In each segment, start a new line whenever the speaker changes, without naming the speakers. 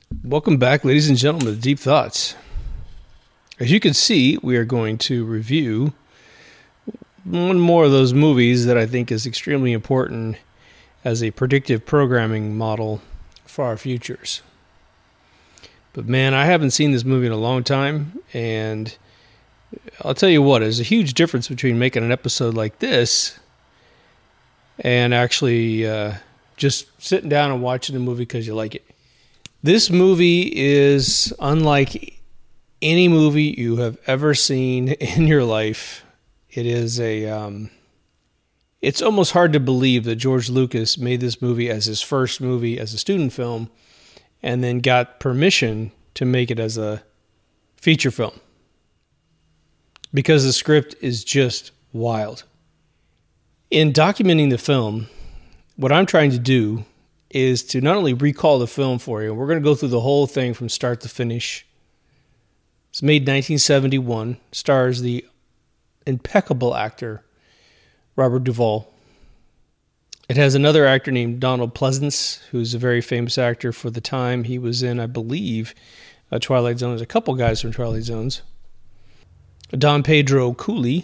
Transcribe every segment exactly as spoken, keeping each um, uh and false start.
Welcome back, ladies and gentlemen, to Deep Thoughts. As you can see, we are going to review one more of those movies that I think is extremely important as a predictive programming model for our futures. But man, I haven't seen this movie in a long time, and I'll tell you what, there's a huge difference between making an episode like this and actually uh, just sitting down and watching a movie because you like it. This movie is unlike any movie you have ever seen in your life. It is a, um, it's almost hard to believe that George Lucas made this movie as his first movie as a student film and then got permission to make it as a feature film. Because the script is just wild. In documenting the film, what I'm trying to do is to not only recall the film for you, we're going to go through the whole thing from start to finish. It's made in nineteen seventy-one, stars the impeccable actor Robert Duvall. It has another actor named Donald Pleasence, who's a very famous actor for the time. He was in, I believe, uh, Twilight Zone. There's a couple guys from Twilight Zones. Don Pedro Cooley.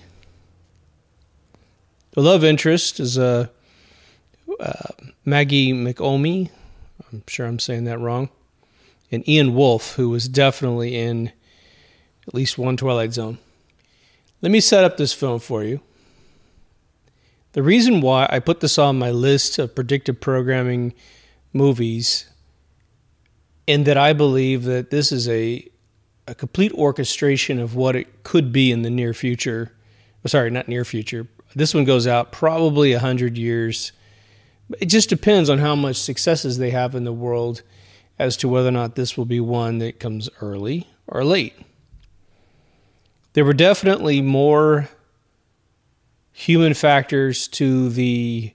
The love interest is a uh, uh, Maggie McOmi. I'm sure I'm saying that wrong. And Ian Wolfe, who was definitely in at least one Twilight Zone. Let me set up this film for you. The reason why I put this on my list of predictive programming movies, and that I believe that this is a a complete orchestration of what it could be in the near future. Sorry, not near future. This one goes out probably one hundred years. It just depends on how much successes they have in the world as to whether or not this will be one that comes early or late. There were definitely more human factors to the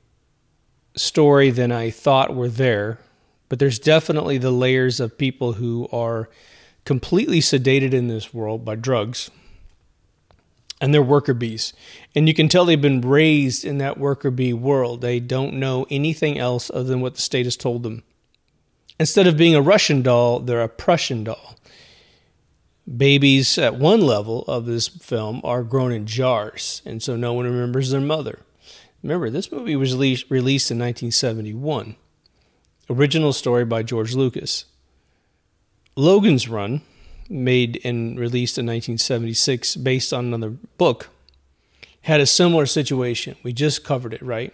story than I thought were there, but there's definitely the layers of people who are completely sedated in this world by drugs, and they're worker bees. And you can tell they've been raised in that worker bee world. They don't know anything else other than what the state has told them. Instead of being a Russian doll, they're a Prussian doll. Babies at one level of this film are grown in jars, and so no one remembers their mother. Remember, this movie was released in nineteen seventy-one. Original story by George Lucas. Logan's Run, made and released in nineteen seventy-six, based on another book, had a similar situation. We just covered it, right?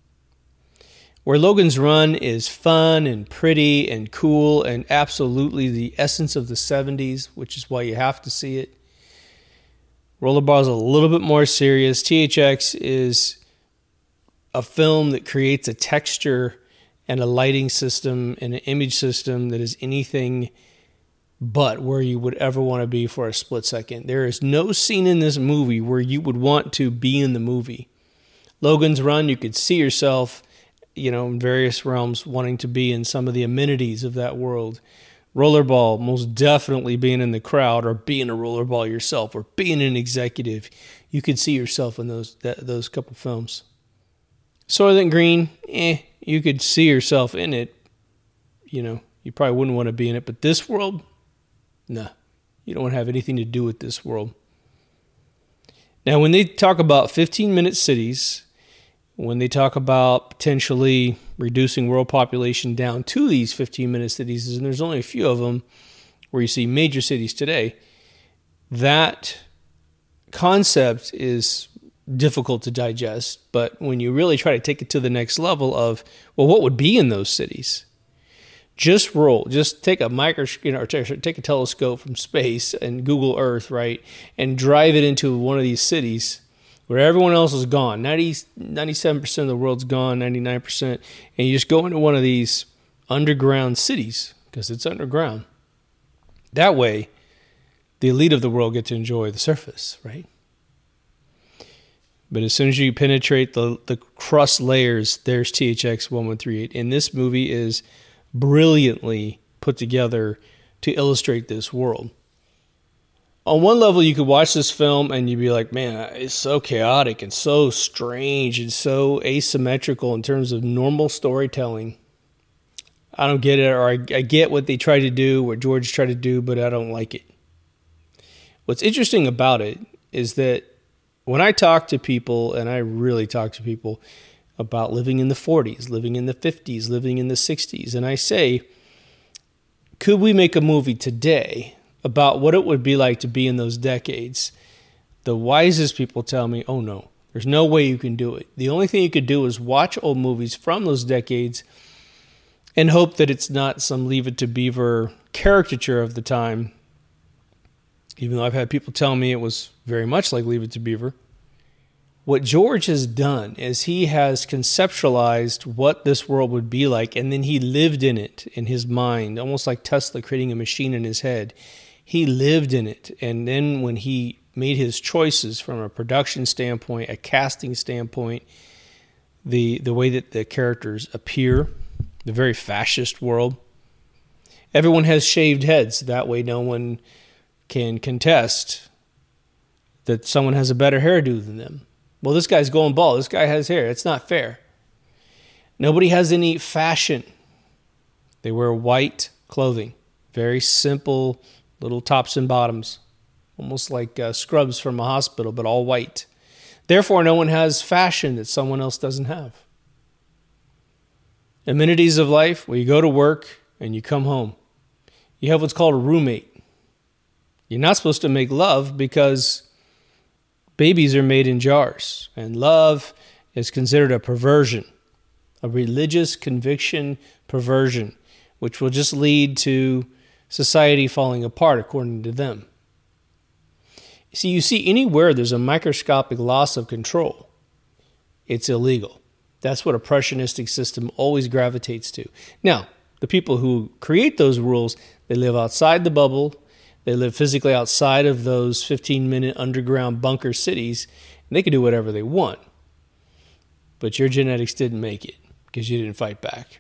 Where Logan's Run is fun and pretty and cool and absolutely the essence of the seventies, which is why you have to see it. Rollerball is a little bit more serious. T H X is a film that creates a texture and a lighting system and an image system that is anything but where you would ever want to be for a split second. There is no scene in this movie where you would want to be in the movie. Logan's Run, you could see yourself, you know, in various realms wanting to be in some of the amenities of that world. Rollerball, most definitely being in the crowd or being a rollerball yourself or being an executive. You could see yourself in those that, those couple films. Soylent Green, eh, you could see yourself in it. You know, you probably wouldn't want to be in it. But this world, nah, you don't want to have anything to do with this world. Now, when they talk about fifteen-minute cities, when they talk about potentially reducing world population down to these fifteen-minute cities, and there's only a few of them where you see major cities today, that concept is difficult to digest. But when you really try to take it to the next level of, well, what would be in those cities? Just roll, just take a micro, you know, or take a telescope from space and Google Earth, right, and drive it into one of these cities where everyone else is gone. ninety, ninety-seven percent of the world's gone, ninety-nine percent, and you just go into one of these underground cities because it's underground. That way, the elite of the world get to enjoy the surface, right? But as soon as you penetrate the, the crust layers, there's T H X eleven thirty-eight. And this movie is brilliantly put together to illustrate this world. On one level, you could watch this film and you'd be like, man, it's so chaotic and so strange and so asymmetrical in terms of normal storytelling. I don't get it, or I, I get what they try to do, what George tried to do, but I don't like it. What's interesting about it is that when I talk to people, and I really talk to people about living in the forties, living in the fifties, living in the sixties, and I say, could we make a movie today about what it would be like to be in those decades? The wisest people tell me, oh no, there's no way you can do it. The only thing you could do is watch old movies from those decades and hope that it's not some Leave It to Beaver caricature of the time, even though I've had people tell me it was very much like Leave It to Beaver. What George has done is he has conceptualized what this world would be like, and then he lived in it in his mind, almost like Tesla creating a machine in his head. He lived in it, and then when he made his choices from a production standpoint, a casting standpoint, the the way that the characters appear, the very fascist world. Everyone has shaved heads. That way no one can contest that someone has a better hairdo than them. Well, this guy's going bald. This guy has hair. It's not fair. Nobody has any fashion. They wear white clothing. Very simple little tops and bottoms. Almost like uh, scrubs from a hospital, but all white. Therefore, no one has fashion that someone else doesn't have. Amenities of life, where you go to work and you come home. You have what's called a roommate. You're not supposed to make love because babies are made in jars. And love is considered a perversion, a religious conviction perversion, which will just lead to society falling apart according to them. See, you see, anywhere there's a microscopic loss of control, it's illegal. That's what a impressionistic system always gravitates to. Now, the people who create those rules, they live outside the bubble. They live physically outside of those fifteen-minute underground bunker cities, and they can do whatever they want. But your genetics didn't make it because you didn't fight back.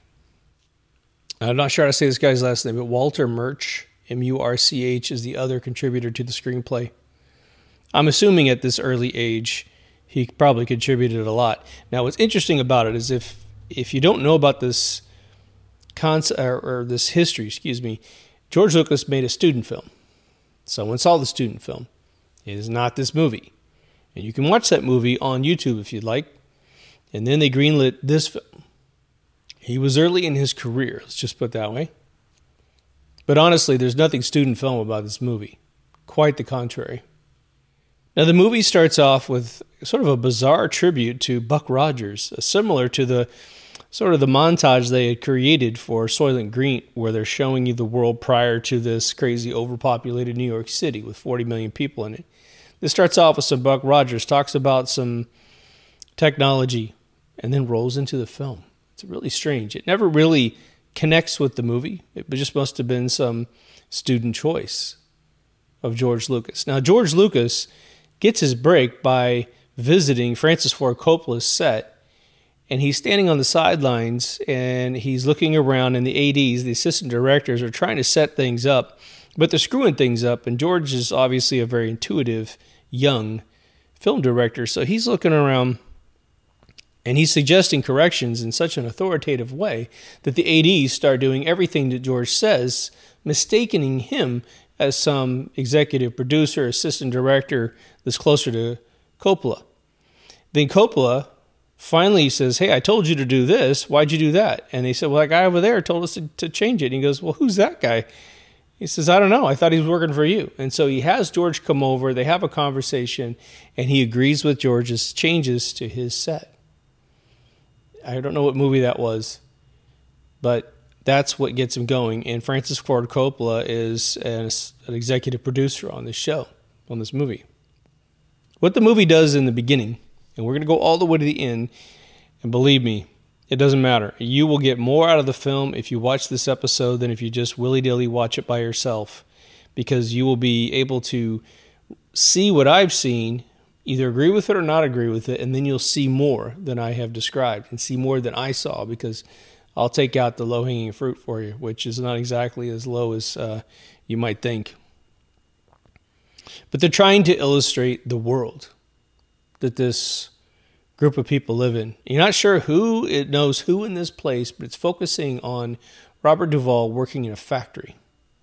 I'm not sure how to say this guy's last name, but Walter Murch, M U R C H, is the other contributor to the screenplay. I'm assuming at this early age, he probably contributed a lot. Now, what's interesting about it is if if you don't know about this concept or, or this history, excuse me, George Lucas made a student film. Someone saw the student film. It is not this movie, and you can watch that movie on YouTube if you'd like. And then they greenlit this film. He was early in his career, let's just put it that way. But honestly, there's nothing student film about this movie. Quite the contrary. Now, the movie starts off with sort of a bizarre tribute to Buck Rogers, similar to the sort of the montage they had created for Soylent Green, where they're showing you the world prior to this crazy overpopulated New York City with forty million people in it. This starts off with some Buck Rogers, talks about some technology, and then rolls into the film. It's really strange. It never really connects with the movie. It just must have been some student choice of George Lucas. Now, George Lucas gets his break by visiting Francis Ford Coppola's set, and he's standing on the sidelines, and he's looking around, and the A Ds, the assistant directors, are trying to set things up, but they're screwing things up, and George is obviously a very intuitive, young film director, so he's looking around, and he's suggesting corrections in such an authoritative way that the A Ds start doing everything that George says, mistaking him as some executive producer, assistant director that's closer to Coppola. Then Coppola finally says, hey, I told you to do this. Why'd you do that? And they said, well, that guy over there told us to, to change it. And he goes, well, who's that guy? He says, I don't know. I thought he was working for you. And so he has George come over. They have a conversation, and he agrees with George's changes to his set. I don't know what movie that was, but that's what gets him going. And Francis Ford Coppola is an, an executive producer on this show, on this movie. What the movie does in the beginning, and we're going to go all the way to the end, and believe me, it doesn't matter. You will get more out of the film if you watch this episode than if you just willy-nilly watch it by yourself, because you will be able to see what I've seen, either agree with it or not agree with it, and then you'll see more than I have described and see more than I saw, because I'll take out the low-hanging fruit for you, which is not exactly as low as uh, you might think. But they're trying to illustrate the world that this group of people live in. You're not sure who it knows who in this place, but it's focusing on Robert Duvall working in a factory.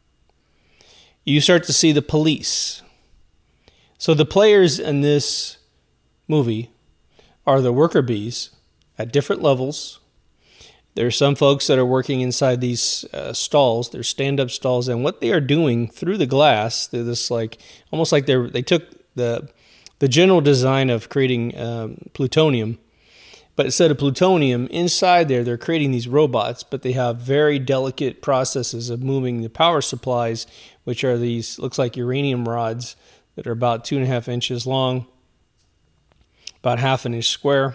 You start to see the police. So the players in this movie are the worker bees at different levels. There are some folks that are working inside these uh, stalls. They're stand-up stalls, and what they are doing through the glass, they're this like almost like they're they took the the general design of creating um, plutonium, but instead of plutonium inside there, they're creating these robots. But they have very delicate processes of moving the power supplies, which are these looks like uranium rods that are about two and a half inches long, about half an inch square.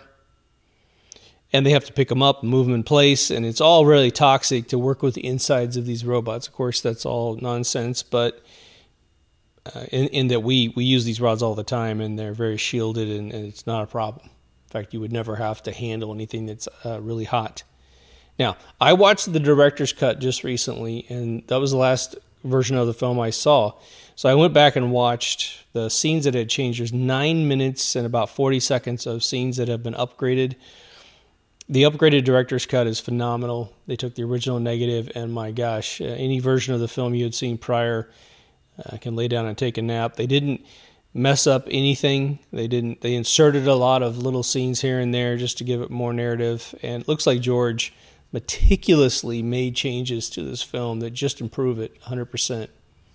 And they have to pick them up and move them in place. And it's all really toxic to work with the insides of these robots. Of course, that's all nonsense, but uh, in, in that we, we use these rods all the time, and they're very shielded, and, and it's not a problem. In fact, you would never have to handle anything that's uh, really hot. Now, I watched the director's cut just recently, and that was the last version of the film I saw. So I went back and watched the scenes that had changed. There's nine minutes and about forty seconds of scenes that have been upgraded. The upgraded director's cut is phenomenal. They took the original negative, and my gosh, uh, any version of the film you had seen prior uh, can lay down and take a nap. They didn't mess up anything. They didn't. They inserted a lot of little scenes here and there just to give it more narrative. And it looks like George meticulously made changes to this film that just improve it one hundred percent.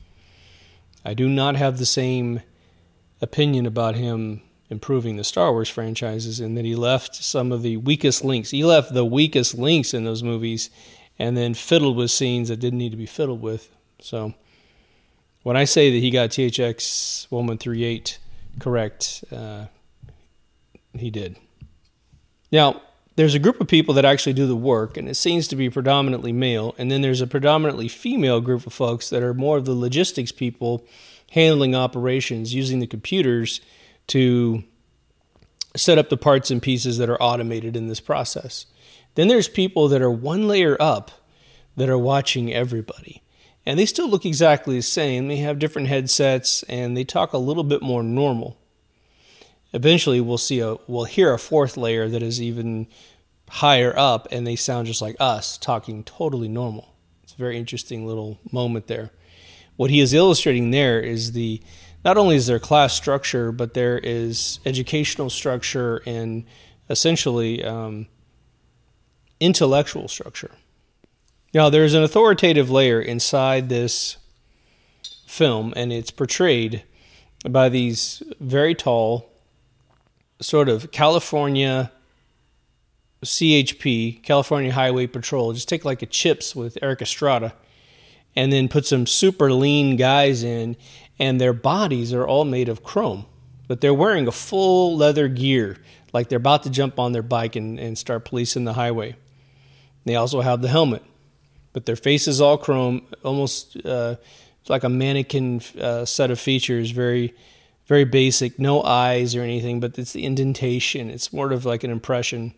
I do not have the same opinion about him improving the Star Wars franchises, and that he left some of the weakest links. He left the weakest links in those movies and then fiddled with scenes that didn't need to be fiddled with. So when I say that he got T H X one one three eight correct, uh, he did. Now, there's a group of people that actually do the work, and it seems to be predominantly male, and then there's a predominantly female group of folks that are more of the logistics people handling operations, using the computers to set up the parts and pieces that are automated in this process. Then there's people that are one layer up that are watching everybody. And they still look exactly the same. They have different headsets, and they talk a little bit more normal. Eventually we'll see a we'll hear a fourth layer that is even higher up, and they sound just like us, talking totally normal. It's a very interesting little moment there. What he is illustrating there is the not only is there class structure, but there is educational structure and essentially um, intellectual structure. Now, there's an authoritative layer inside this film, and it's portrayed by these very tall, sort of California C H P, California Highway Patrol. Just take like a Chips with Eric Estrada, and then put some super lean guys in, and their bodies are all made of chrome. But they're wearing a full leather gear, like they're about to jump on their bike and, and start policing the highway. They also have the helmet, but their face is all chrome, almost uh, like a mannequin uh, set of features, very, very basic, no eyes or anything, but it's the indentation. It's more of like an impression.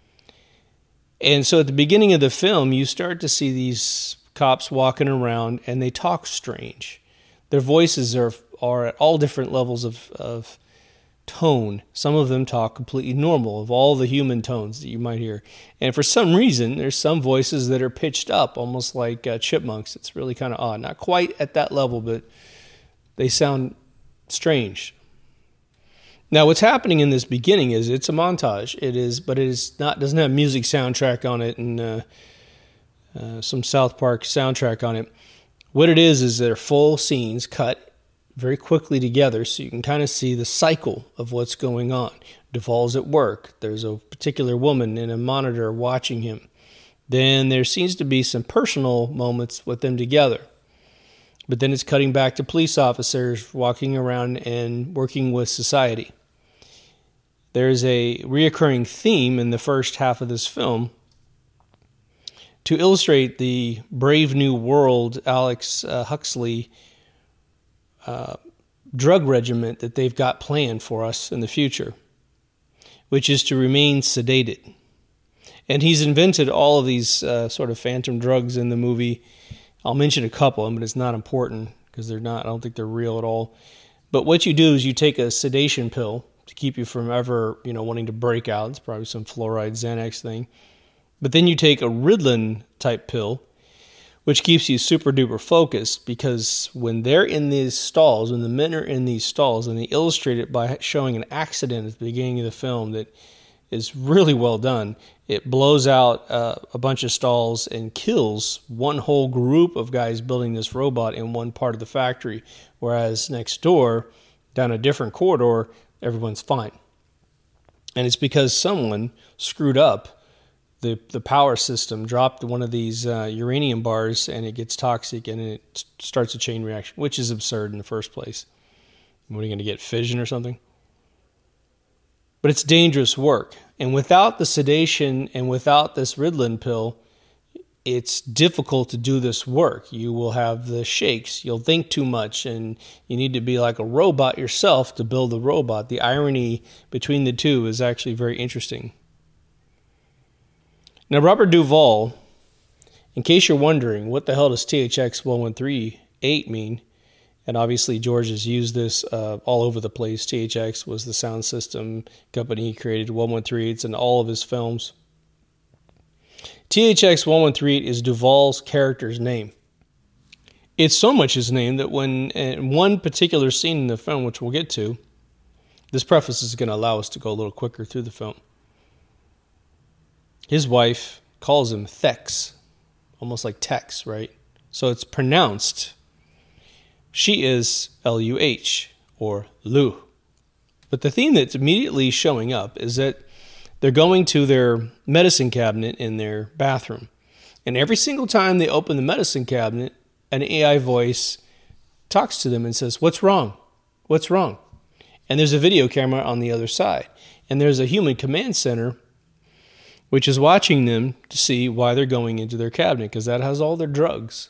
And so at the beginning of the film, you start to see these cops walking around, and they talk strange. Their voices are are at all different levels of, of tone. Some of them talk completely normal, of all the human tones that you might hear. And for some reason, there's some voices that are pitched up, almost like uh, chipmunks. It's really kind of odd. Not quite at that level, but they sound strange. Now, what's happening in this beginning is it's a montage. It is, but it is not doesn't have music soundtrack on it and uh, uh, some South Park soundtrack on it. What it is is they're full scenes cut very quickly together, so you can kind of see the cycle of what's going on. Duvall's at work. There's a particular woman in a monitor watching him. Then there seems to be some personal moments with them together. But then it's cutting back to police officers walking around and working with society. There's a reoccurring theme in the first half of this film to illustrate the Brave New World Alex uh, Huxley uh, drug regimen that they've got planned for us in the future, which is to remain sedated. And he's invented all of these uh, sort of phantom drugs in the movie. I'll mention a couple of them, but it's not important because they're not, I don't think they're real at all. But what you do is you take a sedation pill to keep you from ever, you know, wanting to break out. It's probably some fluoride Xanax thing. But then you take a Ritalin type pill, which keeps you super duper focused, because when they're in these stalls, when the men are in these stalls, and they illustrate it by showing an accident at the beginning of the film that is really well done. It blows out uh, a bunch of stalls and kills one whole group of guys building this robot in one part of the factory, whereas next door, down a different corridor, everyone's fine. And it's because someone screwed up the the power system, dropped one of these uh, uranium bars, and it gets toxic, and it starts a chain reaction, which is absurd in the first place. What, are you going to get fission or something? But it's dangerous work. And without the sedation and without this Ritalin pill, it's difficult to do this work. You will have the shakes. You'll think too much, and you need to be like a robot yourself to build a robot. The irony between the two is actually very interesting. Now, Robert Duvall, in case you're wondering, what the hell does T H X eleven thirty-eight mean? And obviously, George has used this uh, all over the place. T H X was the sound system company he created, eleven thirty-eights in all of his films. T H X eleven thirty-eight is Duvall's character's name. It's so much his name that when in one particular scene in the film, which we'll get to, this preface is going to allow us to go a little quicker through the film. His wife calls him Thex, almost like Tex, right? So it's pronounced, she is L U H, or Lu. But the theme that's immediately showing up is that they're going to their medicine cabinet in their bathroom. And every single time they open the medicine cabinet, an A I voice talks to them and says, "What's wrong? What's wrong?" And there's a video camera on the other side. And there's a human command center which is watching them to see why they're going into their cabinet, because that has all their drugs.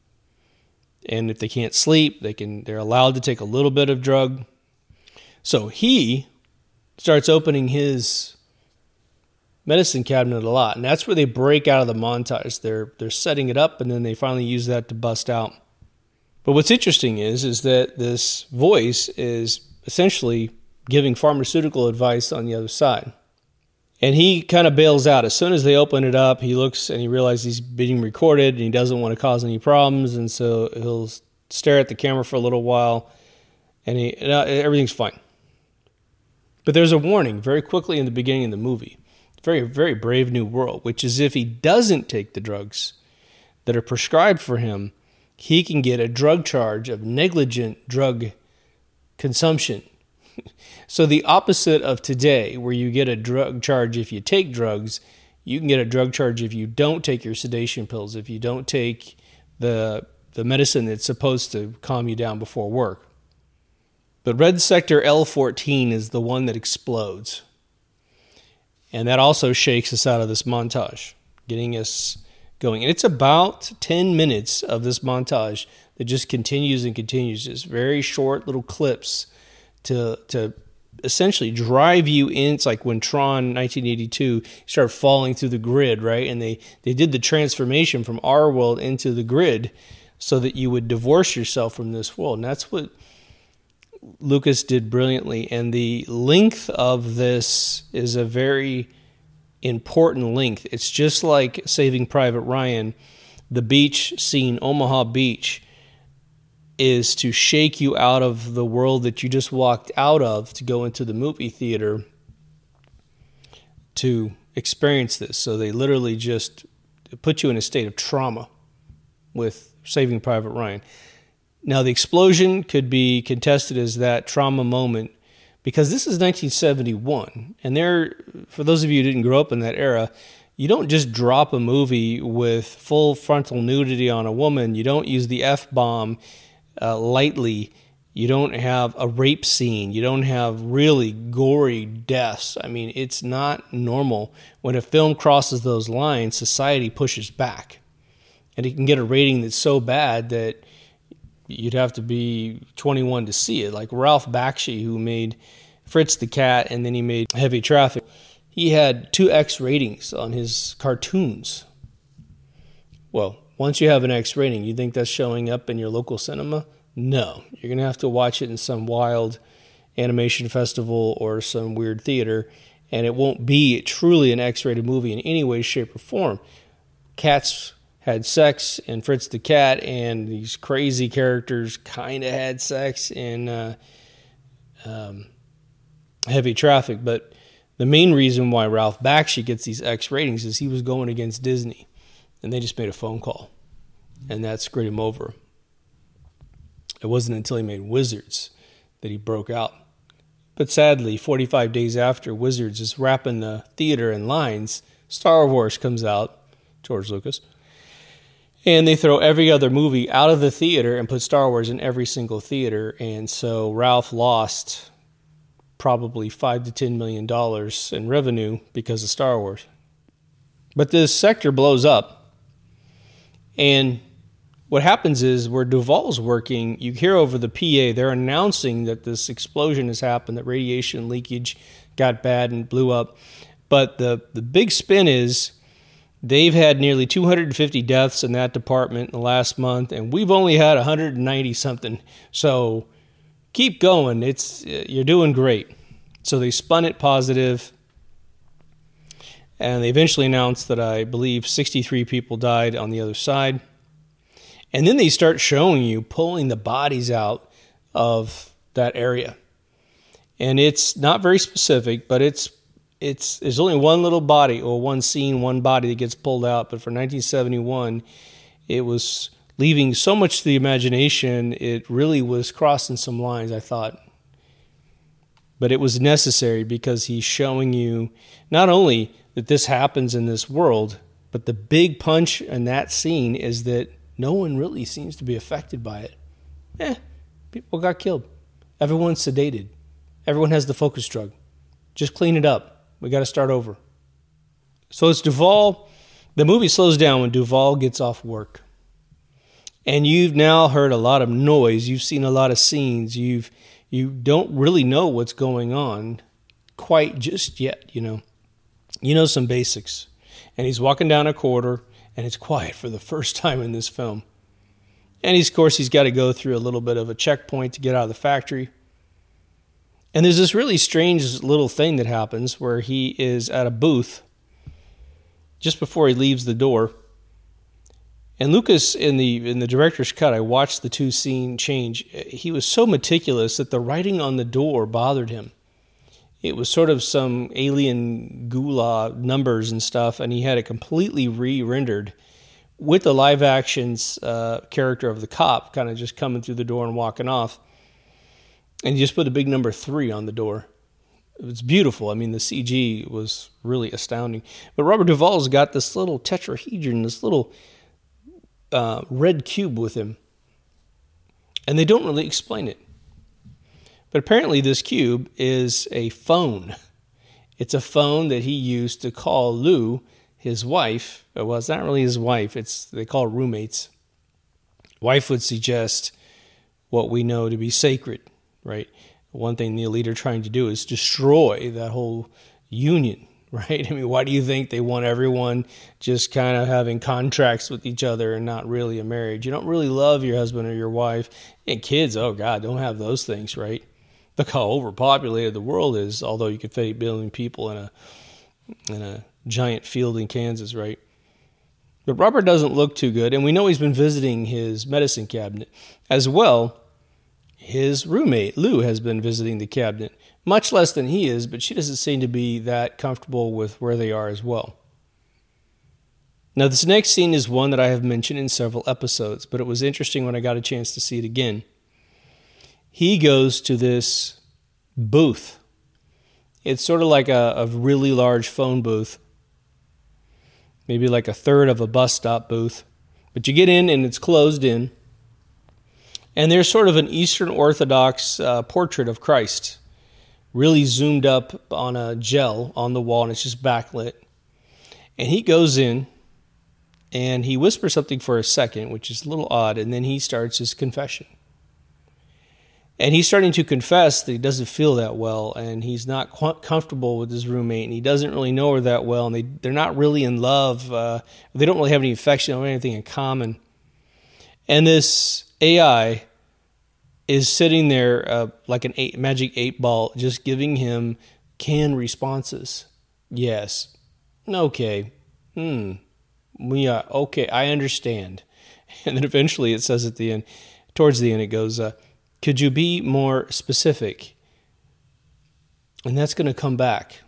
And if they can't sleep, they can, they're allowed to take a little bit of drug. So he starts opening his medicine cabinet a lot. And that's where they break out of the montage. They're they're setting it up, and then they finally use that to bust out. But what's interesting is, is that this voice is essentially giving pharmaceutical advice on the other side. And he kind of bails out. As soon as they open it up, he looks and he realizes he's being recorded and he doesn't want to cause any problems. And so he'll stare at the camera for a little while, and he, everything's fine. But there's a warning very quickly in the beginning of the movie. Very, very Brave New World, which is if he doesn't take the drugs that are prescribed for him, he can get a drug charge of negligent drug consumption. So the opposite of today, where you get a drug charge if you take drugs, you can get a drug charge if you don't take your sedation pills, if you don't take the the medicine that's supposed to calm you down before work. But Red Sector L fourteen is the one that explodes. And that also shakes us out of this montage, getting us going. And it's about ten minutes of this montage that just continues and continues, just very short little clips to to essentially drive you in. It's like when Tron nineteen eighty-two started falling through the grid, right? And they, they did the transformation from our world into the grid so that you would divorce yourself from this world. And that's what Lucas did brilliantly. And the length of this is a very important length. It's just like Saving Private Ryan. The beach scene, Omaha Beach, is to shake you out of the world that you just walked out of to go into the movie theater to experience this. So they literally just put you in a state of trauma with Saving Private Ryan. Now, the explosion could be contested as that trauma moment because this is nineteen seventy-one. And there, for those of you who didn't grow up in that era, you don't just drop a movie with full frontal nudity on a woman. You don't use the F-bomb Uh, lightly. You don't have a rape scene. You don't have really gory deaths. I mean, it's not normal. When a film crosses those lines, society pushes back. And it can get a rating that's so bad that you'd have to be twenty-one to see it. Like Ralph Bakshi, who made Fritz the Cat and then he made Heavy Traffic. He had two X ratings on his cartoons. Well, once you have an X rating, you think that's showing up in your local cinema? No. You're going to have to watch it in some wild animation festival or some weird theater, and it won't be truly an X-rated movie in any way, shape, or form. Cats had sex in Fritz the Cat, and these crazy characters kind of had sex in uh, um, Heavy Traffic. But the main reason why Ralph Bakshi gets these X ratings is he was going against Disney, and they just made a phone call, and that screwed him over. It wasn't until he made Wizards that he broke out. But sadly, forty-five days after Wizards is wrapping the theater in lines, Star Wars comes out, George Lucas, and they throw every other movie out of the theater and put Star Wars in every single theater. And so Ralph lost probably five to ten million dollars in revenue because of Star Wars. But this sector blows up, and what happens is where Duvall's working, you hear over the P A, they're announcing that this explosion has happened, that radiation leakage got bad and blew up. But the, the big spin is they've had nearly two hundred fifty deaths in that department in the last month, and we've only had one hundred ninety something. So keep going. It's you're doing great. So they spun it positive, and they eventually announced that I believe sixty-three people died on the other side. And then they start showing you pulling the bodies out of that area. And it's not very specific, but it's it's there's only one little body or one scene, one body that gets pulled out. But for nineteen seventy-one, it was leaving so much to the imagination, it really was crossing some lines, I thought. But it was necessary because he's showing you not only that this happens in this world, but the big punch in that scene is that no one really seems to be affected by it. Eh, people got killed. Everyone's sedated. Everyone has the focus drug. Just clean it up. We got to start over. So it's Duvall. The movie slows down when Duvall gets off work. And you've now heard a lot of noise. You've seen a lot of scenes. You've you don't really know what's going on quite just yet, you know. You know some basics. And he's walking down a corridor, and it's quiet for the first time in this film. And he's, of course, he's got to go through a little bit of a checkpoint to get out of the factory. And there's this really strange little thing that happens where he is at a booth just before he leaves the door. And Lucas, in the in the director's cut, I watched the two scene change. He was so meticulous that the writing on the door bothered him. It was sort of some alien gula numbers and stuff, and he had it completely re-rendered with the live actions uh, character of the cop kind of just coming through the door and walking off. And he just put a big number three on the door. It was beautiful. I mean, the C G was really astounding. But Robert Duvall's got this little tetrahedron, this little uh, red cube with him. And they don't really explain it. But apparently this cube is a phone. It's a phone that he used to call Lou, his wife. Well, it's not really his wife. It's they call her roommates. Wife would suggest what we know to be sacred, right? One thing the elite are trying to do is destroy that whole union, right? I mean, why do you think they want everyone just kind of having contracts with each other and not really a marriage? You don't really love your husband or your wife. And kids, oh God, don't have those things, right? Look how overpopulated the world is, although you could fit eight billion people in a in a giant field in Kansas, right? But Robert doesn't look too good, and we know he's been visiting his medicine cabinet. As well, his roommate, Lou, has been visiting the cabinet, much less than he is, but she doesn't seem to be that comfortable with where they are as well. Now, this next scene is one that I have mentioned in several episodes, but it was interesting when I got a chance to see it again. He goes to this booth. It's sort of like a, a really large phone booth, maybe like a third of a bus stop booth. But you get in and it's closed in. And there's sort of an Eastern Orthodox uh, portrait of Christ, really zoomed up on a gel on the wall, and it's just backlit. And he goes in and he whispers something for a second, which is a little odd, and then he starts his confession. And he's starting to confess that he doesn't feel that well, and he's not qu- comfortable with his roommate, and he doesn't really know her that well, and they, they're not really in love. Uh, they don't really have any affection or anything in common. And this A I is sitting there uh, like an eight, magic eight ball, just giving him canned responses. Yes. Okay. Hmm. Yeah, okay, I understand. And then eventually it says at the end, towards the end, it goes, uh, could you be more specific? And that's going to come back.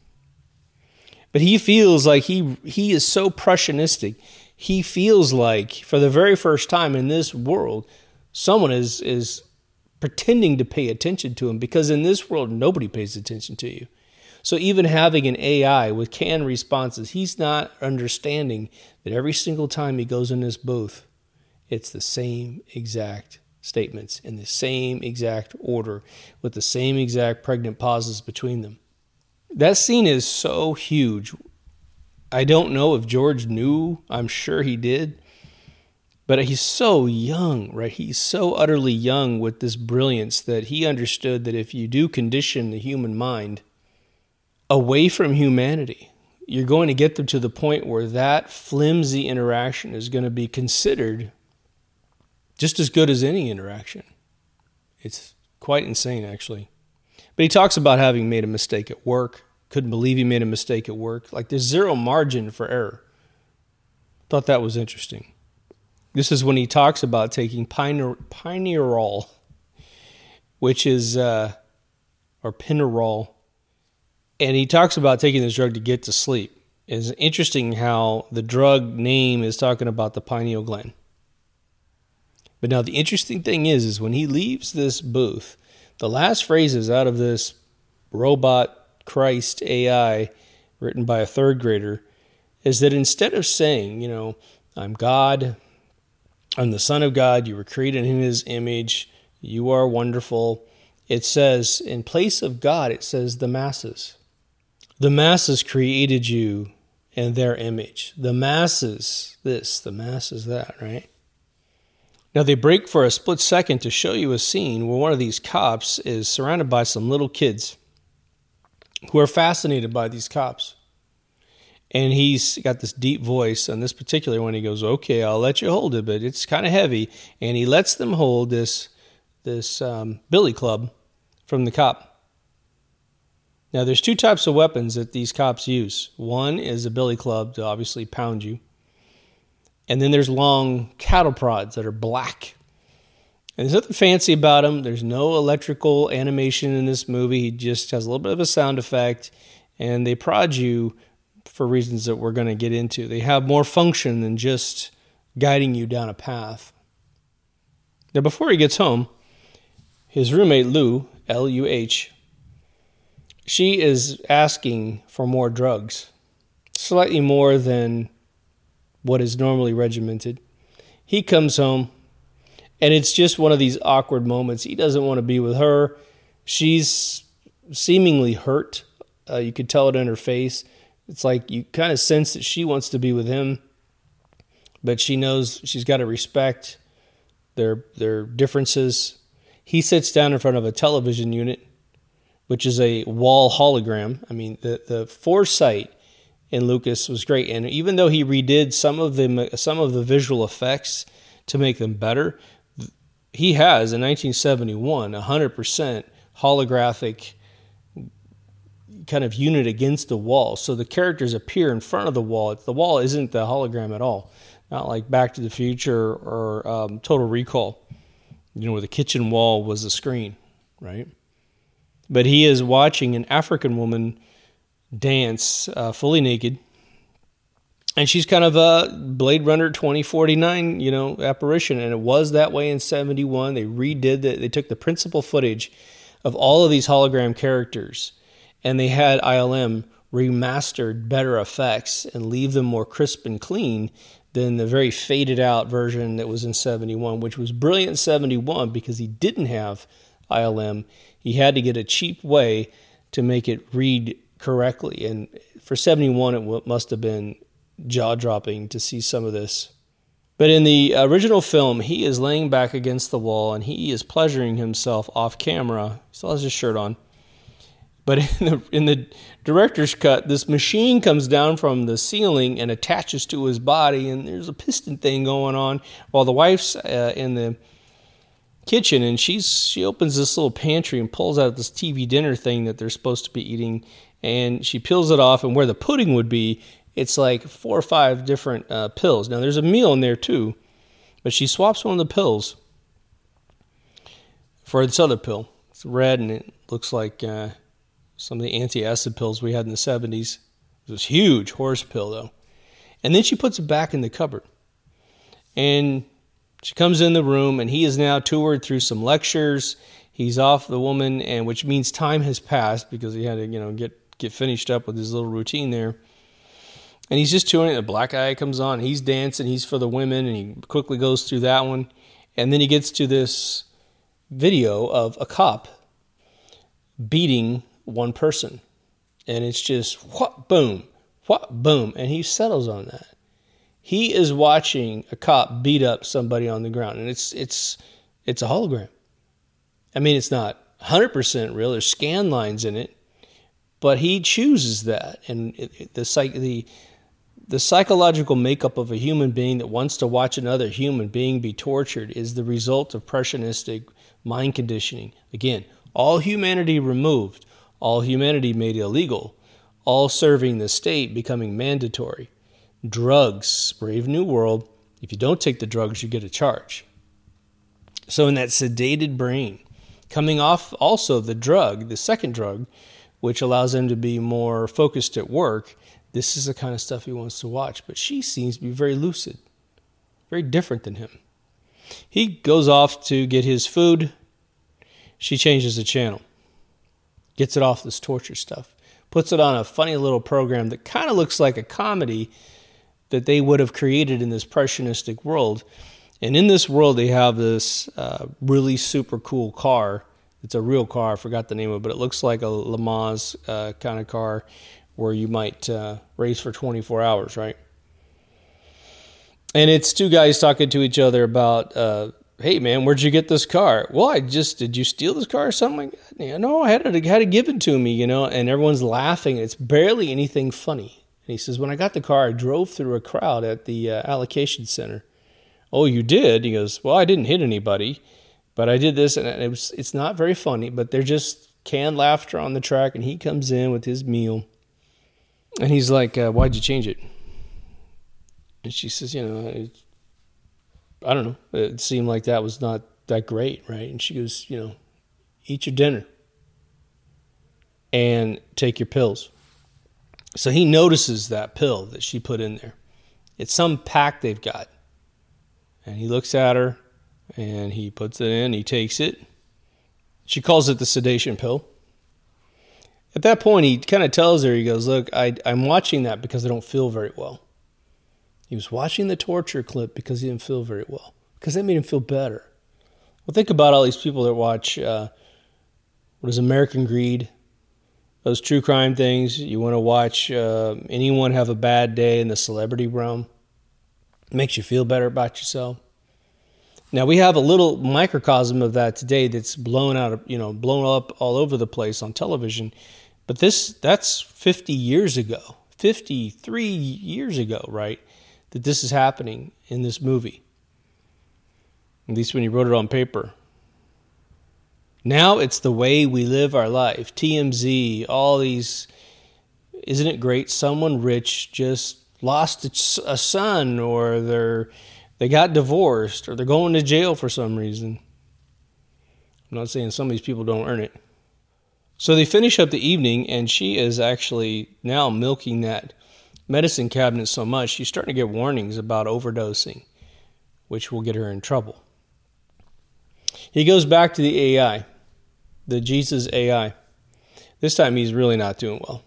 But he feels like he he is so Prussianistic. He feels like for the very first time in this world, someone is is pretending to pay attention to him, because in this world, nobody pays attention to you. So even having an A I with canned responses, he's not understanding that every single time he goes in this booth, it's the same exact statements in the same exact order with the same exact pregnant pauses between them. That scene is so huge. I don't know if George knew. I'm sure he did. But he's so young, right? He's so utterly young with this brilliance that he understood that if you do condition the human mind away from humanity, you're going to get them to the point where that flimsy interaction is going to be considered just as good as any interaction. It's quite insane, actually. But he talks about having made a mistake at work. Couldn't believe he made a mistake at work. Like, there's zero margin for error. Thought that was interesting. This is when he talks about taking Pinerol, which is, uh, or Pinerol, and he talks about taking this drug to get to sleep. It's interesting how the drug name is talking about the pineal gland. But now the interesting thing is, is when he leaves this booth, the last phrases out of this robot Christ A I written by a third grader is that instead of saying, you know, I'm God, I'm the Son of God, you were created in His image, you are wonderful, it says, in place of God, it says the masses. The masses created you in their image. The masses this, the masses that, right? Now they break for a split second to show you a scene where one of these cops is surrounded by some little kids who are fascinated by these cops. And he's got this deep voice. On this particular one, he goes, okay, I'll let you hold it, but it's kind of heavy. And he lets them hold this, this um, billy club from the cop. Now, there's two types of weapons that these cops use. One is a billy club to obviously pound you. And then there's long cattle prods that are black. And there's nothing fancy about them. There's no electrical animation in this movie. He just has a little bit of a sound effect. And they prod you for reasons that we're going to get into. They have more function than just guiding you down a path. Now, before he gets home, his roommate, Lou, L U H, she is asking for more drugs, slightly more than what is normally regimented. He comes home, and it's just one of these awkward moments. He doesn't want to be with her. She's seemingly hurt. Uh, you could tell it in her face. It's like you kind of sense that she wants to be with him, but she knows she's got to respect their their differences. He sits down in front of a television unit, which is a wall hologram. I mean, the, the foresight in Lucas was great. And even though he redid some of the some of the visual effects to make them better, he has, in nineteen seventy-one, one hundred percent holographic kind of unit against the wall. So the characters appear in front of the wall. The wall isn't the hologram at all. Not like Back to the Future or um, Total Recall, you know, where the kitchen wall was the screen, right? But he is watching an African woman dance uh, fully naked. And she's kind of a Blade Runner twenty forty-nine, you know, apparition. And it was that way in seventy-one. They redid that. They took the principal footage of all of these hologram characters, and they had I L M remastered better effects and leave them more crisp and clean than the very faded out version that was in seventy-one, which was brilliant in seventy-one because he didn't have I L M. He had to get a cheap way to make it read correctly. And for seventy-one, it must have been jaw-dropping to see some of this. But in the original film, he is laying back against the wall and he is pleasuring himself off camera. He still has his shirt on. But in the, in the director's cut, this machine comes down from the ceiling and attaches to his body, and there's a piston thing going on while the wife's uh, in the kitchen, and she's she opens this little pantry and pulls out this T V dinner thing that they're supposed to be eating, and she peels it off, and where the pudding would be It's like four or five different uh, pills. Now, there's a meal in there too, but she swaps one of the pills for this other pill. It's red, and it looks like uh, some of the anti-acid pills we had in the seventies. It was huge horse pill, though. And then she puts it back in the cupboard. And she comes in the room, and he is now toured through some lectures. He's off the woman, and which means time has passed because he had to, you know, get, get finished up with his little routine there. And he's just touring. A black eye comes on. He's dancing. He's for the women, and he quickly goes through that one. And then he gets to this video of a cop beating one person. And it's just, what, boom, what, boom. And he settles on that. He is watching a cop beat up somebody on the ground. And it's it's it's a hologram. I mean, it's not one hundred percent real. There's scan lines in it. But he chooses that. And it, it, the psych, the the psychological makeup of a human being that wants to watch another human being be tortured is the result of impressionistic mind conditioning. Again, all humanity removed, all humanity made illegal, all serving the state becoming mandatory. Drugs, Brave New World. If you don't take the drugs, you get a charge. So in that sedated brain, coming off also the drug, the second drug, which allows them to be more focused at work, this is the kind of stuff he wants to watch. But she seems to be very lucid, very different than him. He goes off to get his food. She changes the channel, gets it off this torture stuff, puts it on a funny little program that kind of looks like a comedy that they would have created in this impressionistic world. And in this world, they have this uh, really super cool car. It's a real car. I forgot the name of it, but it looks like a Le Mans uh, kind of car where you might uh, race for twenty-four hours, right? And it's two guys talking to each other about, uh, hey, man, where'd you get this car? Well, I just, did you steal this car or something like that? Yeah, no, I had it, I had it given to me, you know, and everyone's laughing. It's barely anything funny. And he says, when I got the car, I drove through a crowd at the uh, allocation center. Oh, you did? He goes, well, I didn't hit anybody, but I did this, and it was, it's not very funny, but they're just canned laughter on the track, and he comes in with his meal, and he's like, uh, why'd you change it? And she says, you know, it, I don't know, it seemed like that was not that great, right? And she goes, you know, eat your dinner and take your pills. So he notices that pill that she put in there. It's some pack they've got. And he looks at her, and he puts it in, he takes it. She calls it the sedation pill. At that point, he kind of tells her, he goes, look, I, I'm watching that because I don't feel very well. He was watching the torture clip because he didn't feel very well, because that made him feel better. Well, think about all these people that watch, uh, what is American Greed, those true crime things. You want to watch uh, anyone have a bad day in the celebrity realm. It makes you feel better about yourself. Now, we have a little microcosm of that today that's blown out of, you know, blown up all over the place on television. But this, that's fifty years ago, fifty-three years ago, right, that this is happening in this movie. At least when you wrote it on paper. Now it's the way we live our life. T M Z, all these, isn't it great? Someone rich just lost a son, or they're they got divorced, or they're going to jail for some reason. I'm not saying some of these people don't earn it. So they finish up the evening, and she is actually now milking that medicine cabinet so much, she's starting to get warnings about overdosing, which will get her in trouble. He goes back to the A I, the Jesus A I. This time he's really not doing well.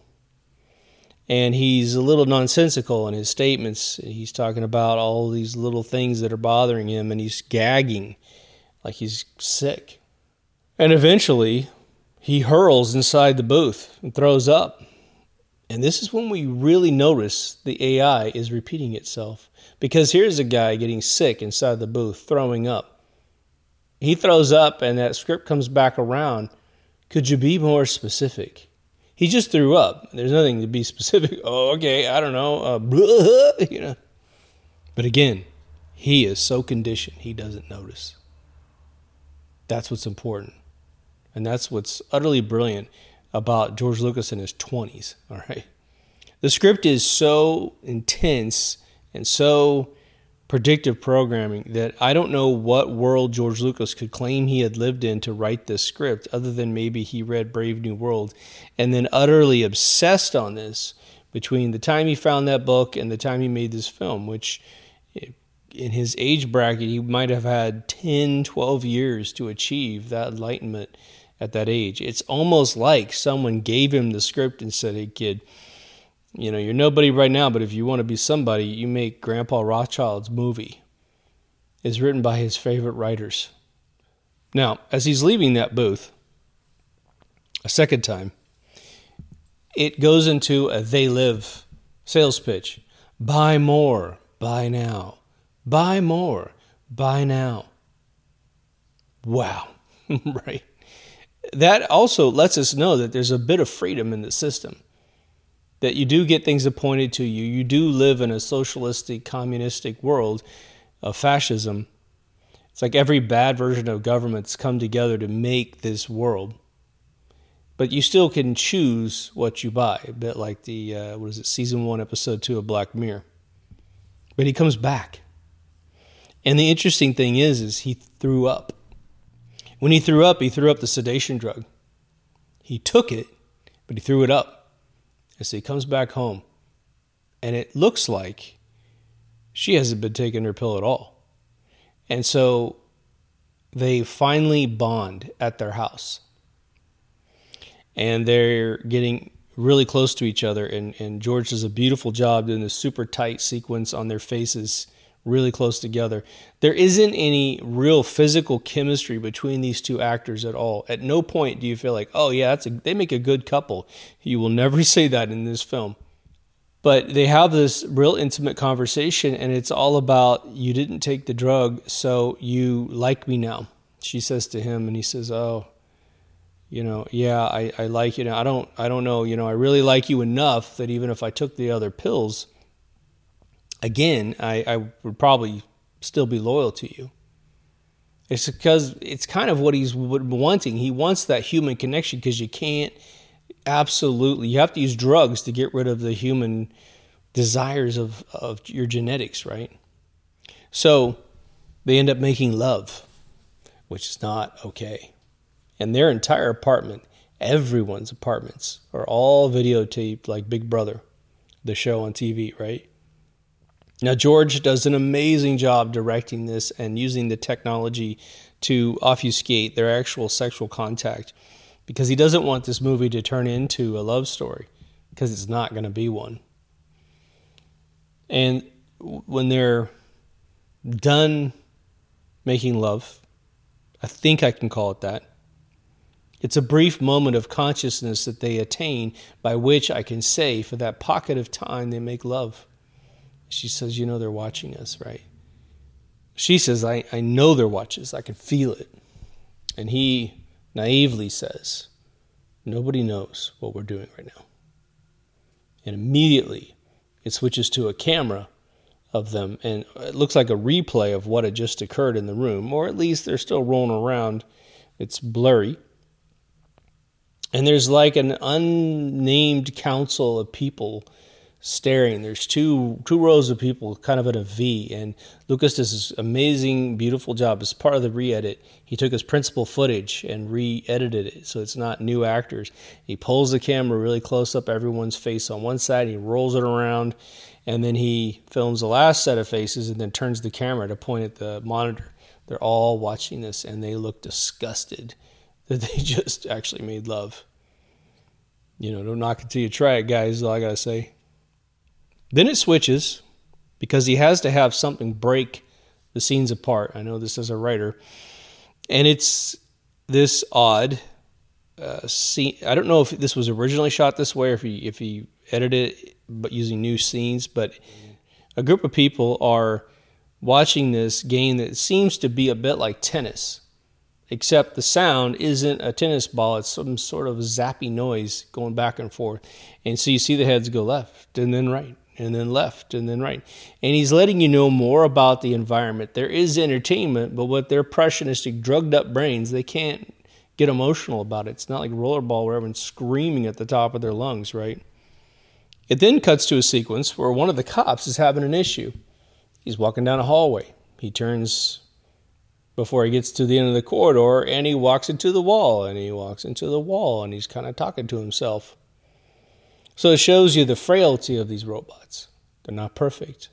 And he's a little nonsensical in his statements. He's talking about all these little things that are bothering him, and he's gagging like he's sick. And eventually, he hurls inside the booth and throws up. And this is when we really notice the A I is repeating itself. Because here's a guy getting sick inside the booth, throwing up. He throws up, and that script comes back around. Could you be more specific? He just threw up. There's nothing to be specific. Oh, okay, I don't know. Uh, blah, you know. But again, he is so conditioned, he doesn't notice. That's what's important. And that's what's utterly brilliant about George Lucas in his twenties. All right. The script is so intense and so predictive programming that I don't know what world George Lucas could claim he had lived in to write this script, other than maybe he read Brave New World and then utterly obsessed on this between the time he found that book and the time he made this film, which in his age bracket, he might have had ten, twelve years to achieve that enlightenment at that age. It's almost like someone gave him the script and said, hey, kid, you know, you're nobody right now, but if you want to be somebody, you make Grandpa Rothschild's movie. It's written by his favorite writers. Now, as he's leaving that booth a second time, it goes into a They Live sales pitch. Buy more, buy now. Buy more, buy now. Wow, right? That also lets us know that there's a bit of freedom in the system. That you do get things appointed to you. You do live in a socialistic, communistic world of fascism. It's like every bad version of government's come together to make this world. But you still can choose what you buy. A bit like the, uh, what is it, season one, episode two of Black Mirror. But he comes back. And the interesting thing is, is he threw up. When he threw up, he threw up the sedation drug. He took it, but he threw it up. And so he comes back home, and it looks like she hasn't been taking her pill at all. And so they finally bond at their house. And they're getting really close to each other, and, and George does a beautiful job doing this super tight sequence on their faces, really close together. There isn't any real physical chemistry between these two actors at all. At no point do you feel like, oh yeah, that's a, they make a good couple. You will never say that in this film. But they have this real intimate conversation, and it's all about, you didn't take the drug, so you like me now. She says to him, and he says, oh, you know, yeah, I, I like you now. I don't, I don't know, you know, I really like you enough that even if I took the other pills, again, I, I would probably still be loyal to you. It's because it's kind of what he's wanting. He wants that human connection, because you can't absolutely, you have to use drugs to get rid of the human desires of, of your genetics, right? So they end up making love, which is not okay. And their entire apartment, everyone's apartments, are all videotaped like Big Brother, the show on T V, right? Now, George does an amazing job directing this and using the technology to obfuscate their actual sexual contact, because he doesn't want this movie to turn into a love story, because it's not going to be one. And when they're done making love, I think I can call it that, it's a brief moment of consciousness that they attain, by which I can say for that pocket of time they make love. She says, you know, they're watching us, right? She says, I, I know they're watching us. I can feel it. And he naively says, nobody knows what we're doing right now. And immediately it switches to a camera of them, and it looks like a replay of what had just occurred in the room, or at least they're still rolling around. It's blurry. And there's like an unnamed council of people staring. There's two two rows of people kind of in a V, and Lucas does this amazing, beautiful job. As part of the re-edit, he took his principal footage and re-edited it so it's not new actors. He pulls the camera really close up everyone's face on one side, he rolls it around, and then he films the last set of faces and then turns the camera to point at the monitor. They're all watching this, and they look disgusted that they just actually made love. You know, don't knock it till you try it, guys, is all I gotta say. Then it switches, because he has to have something break the scenes apart. I know this as a writer. And it's this odd uh, scene. I don't know if this was originally shot this way, or if he, if he edited it but using new scenes. But a group of people are watching this game that seems to be a bit like tennis, except the sound isn't a tennis ball. It's some sort of zappy noise going back and forth. And so you see the heads go left and then right, and then left, and then right. And he's letting you know more about the environment. There is entertainment, but with their impressionistic, drugged-up brains, they can't get emotional about it. It's not like rollerball where everyone's screaming at the top of their lungs, right? It then cuts to a sequence where one of the cops is having an issue. He's walking down a hallway. He turns before he gets to the end of the corridor, and he walks into the wall, and he walks into the wall, and he's kind of talking to himself. So it shows you the frailty of these robots. They're not perfect.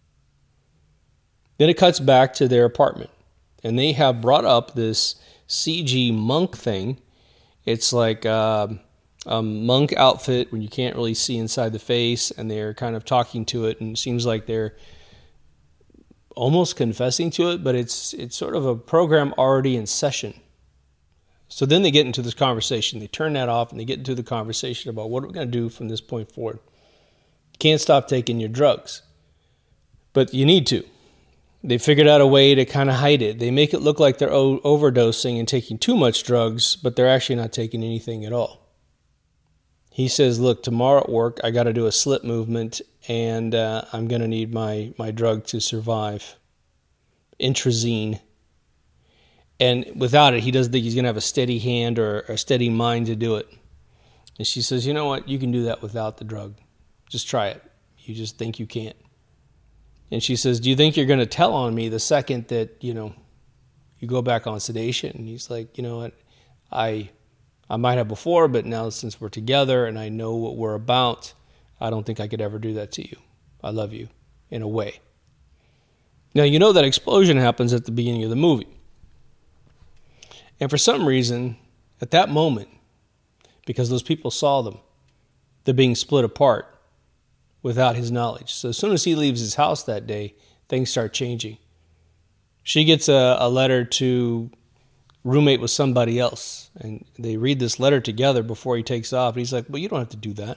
Then it cuts back to their apartment, and they have brought up this C G monk thing. It's like a, a monk outfit when you can't really see inside the face, and they're kind of talking to it, and it seems like they're almost confessing to it, but it's it's sort of a program already in session. So then they get into this conversation. They turn that off, and they get into the conversation about what are we going to do from this point forward. You can't stop taking your drugs, but you need to. They figured out a way to kind of hide it. They make it look like they're o- overdosing and taking too much drugs, but they're actually not taking anything at all. He says, look, tomorrow at work, I got to do a slip movement, and uh, I'm going to need my, my drug to survive, Intrazine. And without it, he doesn't think he's going to have a steady hand or a steady mind to do it. And she says, you know what? You can do that without the drug. Just try it. You just think you can't. And she says, do you think you're going to tell on me the second that, you know, you go back on sedation? And he's like, you know what? I... I might have before, but now since we're together and I know what we're about, I don't think I could ever do that to you. I love you, in a way. Now, you know that explosion happens at the beginning of the movie. And for some reason, at that moment, because those people saw them, they're being split apart without his knowledge. So as soon as he leaves his house that day, things start changing. She gets a, a letter to roommate with somebody else, and they read this letter together before he takes off. And he's like, well, you don't have to do that.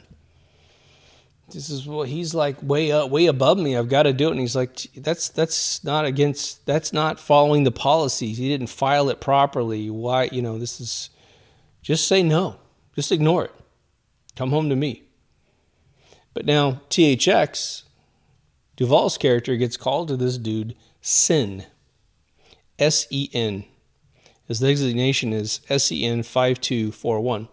This is well, he's like way up, way above me. I've got to do it. And he's like, that's that's not against, that's not following the policies. He didn't file it properly. Why, you know, this is, just say no. Just ignore it. Come home to me. But now T H X, Duvall's character, gets called to this dude, Sen, S E N. His designation is S E N five two four one.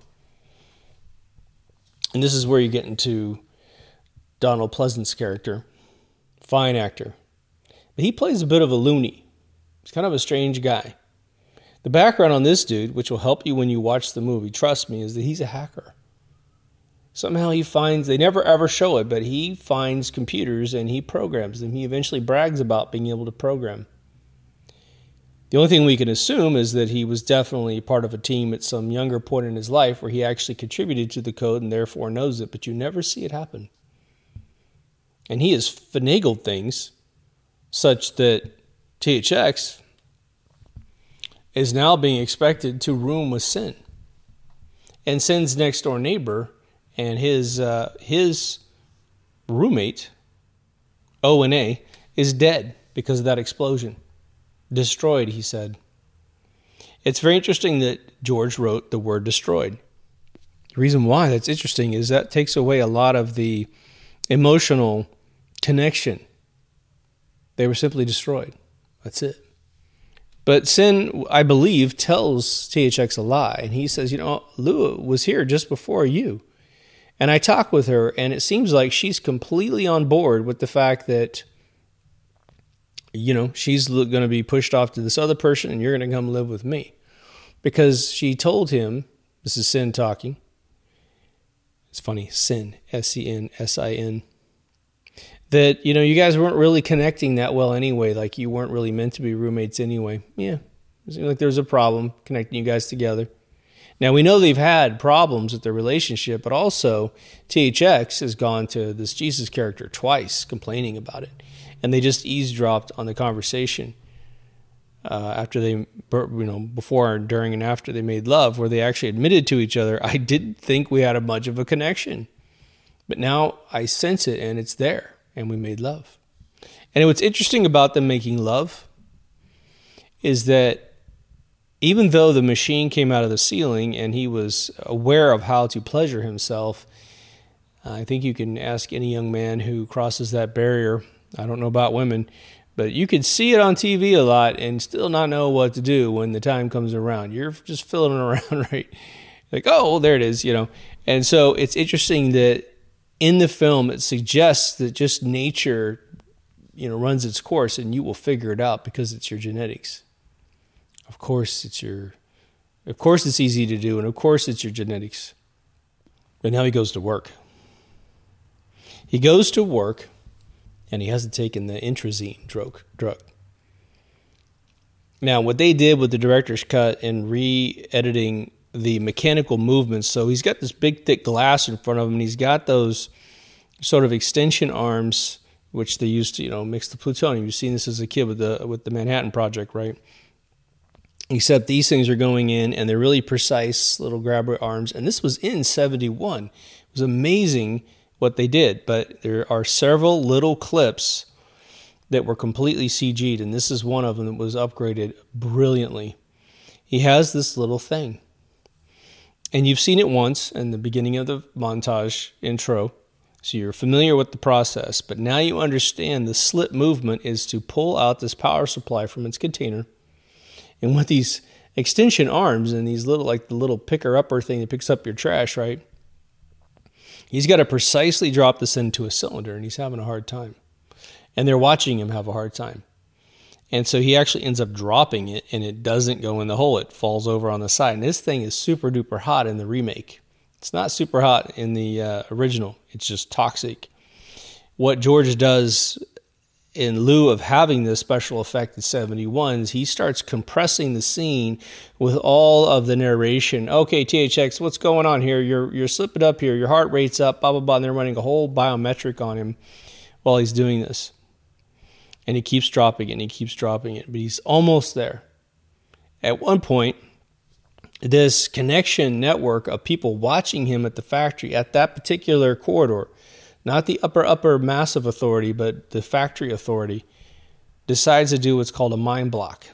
And this is where you get into Donald Pleasant's character. Fine actor. But he plays a bit of a loony. He's kind of a strange guy. The background on this dude, which will help you when you watch the movie, trust me, is that he's a hacker. Somehow he finds, they never ever show it, but he finds computers and he programs them. He eventually brags about being able to program. The only thing we can assume is that he was definitely part of a team at some younger point in his life where he actually contributed to the code and therefore knows it, but you never see it happen. And he has finagled things such that T H X is now being expected to room with Sen. And Sen's next door neighbor and his uh, his roommate, O and A, is dead because of that explosion. Destroyed, he said. It's very interesting that George wrote the word destroyed. The reason why that's interesting is that takes away a lot of the emotional connection. They were simply destroyed. That's it. But Sen, I believe, tells T H X a lie. And he says, you know, Lua was here just before you. And I talked with her, and it seems like she's completely on board with the fact that, you know, she's going to be pushed off to this other person and you're going to come live with me. Because she told him, this is Sen talking. It's funny, Sen, S E N S I N. That, you know, you guys weren't really connecting that well anyway. Like you weren't really meant to be roommates anyway. Yeah, it seemed like there was a problem connecting you guys together. Now, we know they've had problems with their relationship, but also T H X has gone to this Jesus character twice complaining about it. And they just eavesdropped on the conversation uh, after they, you know, before, during, and after they made love, where they actually admitted to each other, I didn't think we had a much of a connection. But now I sense it, and it's there, and we made love. And what's interesting about them making love is that even though the machine came out of the ceiling and he was aware of how to pleasure himself, I think you can ask any young man who crosses that barrier. I don't know about women, but you could see it on T V a lot and still not know what to do when the time comes around. You're just fiddling around, right? Like, oh, well, there it is, you know. And so it's interesting that in the film, it suggests that just nature, you know, runs its course, and you will figure it out because it's your genetics. Of course, it's your, of course, it's easy to do, and of course, it's your genetics. But now he goes to work. He goes to work, and he hasn't taken the Intrazine drug. drug. Now, what they did with the director's cut and re-editing the mechanical movements, so he's got this big, thick glass in front of him, and he's got those sort of extension arms, which they used to, you know, mix the plutonium. You've seen this as a kid with the with the Manhattan Project, right? Except these things are going in, and they're really precise little grabber arms. And this was in seventy-one. It was amazing what they did, but there are several little clips that were completely C G'd, and this is one of them that was upgraded brilliantly. He has this little thing, and you've seen it once in the beginning of the montage intro, so you're familiar with the process, but now you understand the slit movement is to pull out this power supply from its container, and with these extension arms and these little, like the little picker-upper thing that picks up your trash, right? He's got to precisely drop this into a cylinder, and he's having a hard time. And they're watching him have a hard time. And so he actually ends up dropping it, and it doesn't go in the hole. It falls over on the side. And this thing is super duper hot in the remake. It's not super hot in the uh, original. It's just toxic. What George does in lieu of having this special effect in seventy-one is he starts compressing the scene with all of the narration. Okay, T H X, what's going on here? You're you're slipping up here. Your heart rate's up, blah, blah, blah. And they're running a whole biometric on him while he's doing this. And he keeps dropping it, and he keeps dropping it, but he's almost there. At one point, this connection network of people watching him at the factory at that particular corridor, not the upper, upper massive authority, but the factory authority, decides to do what's called a mind block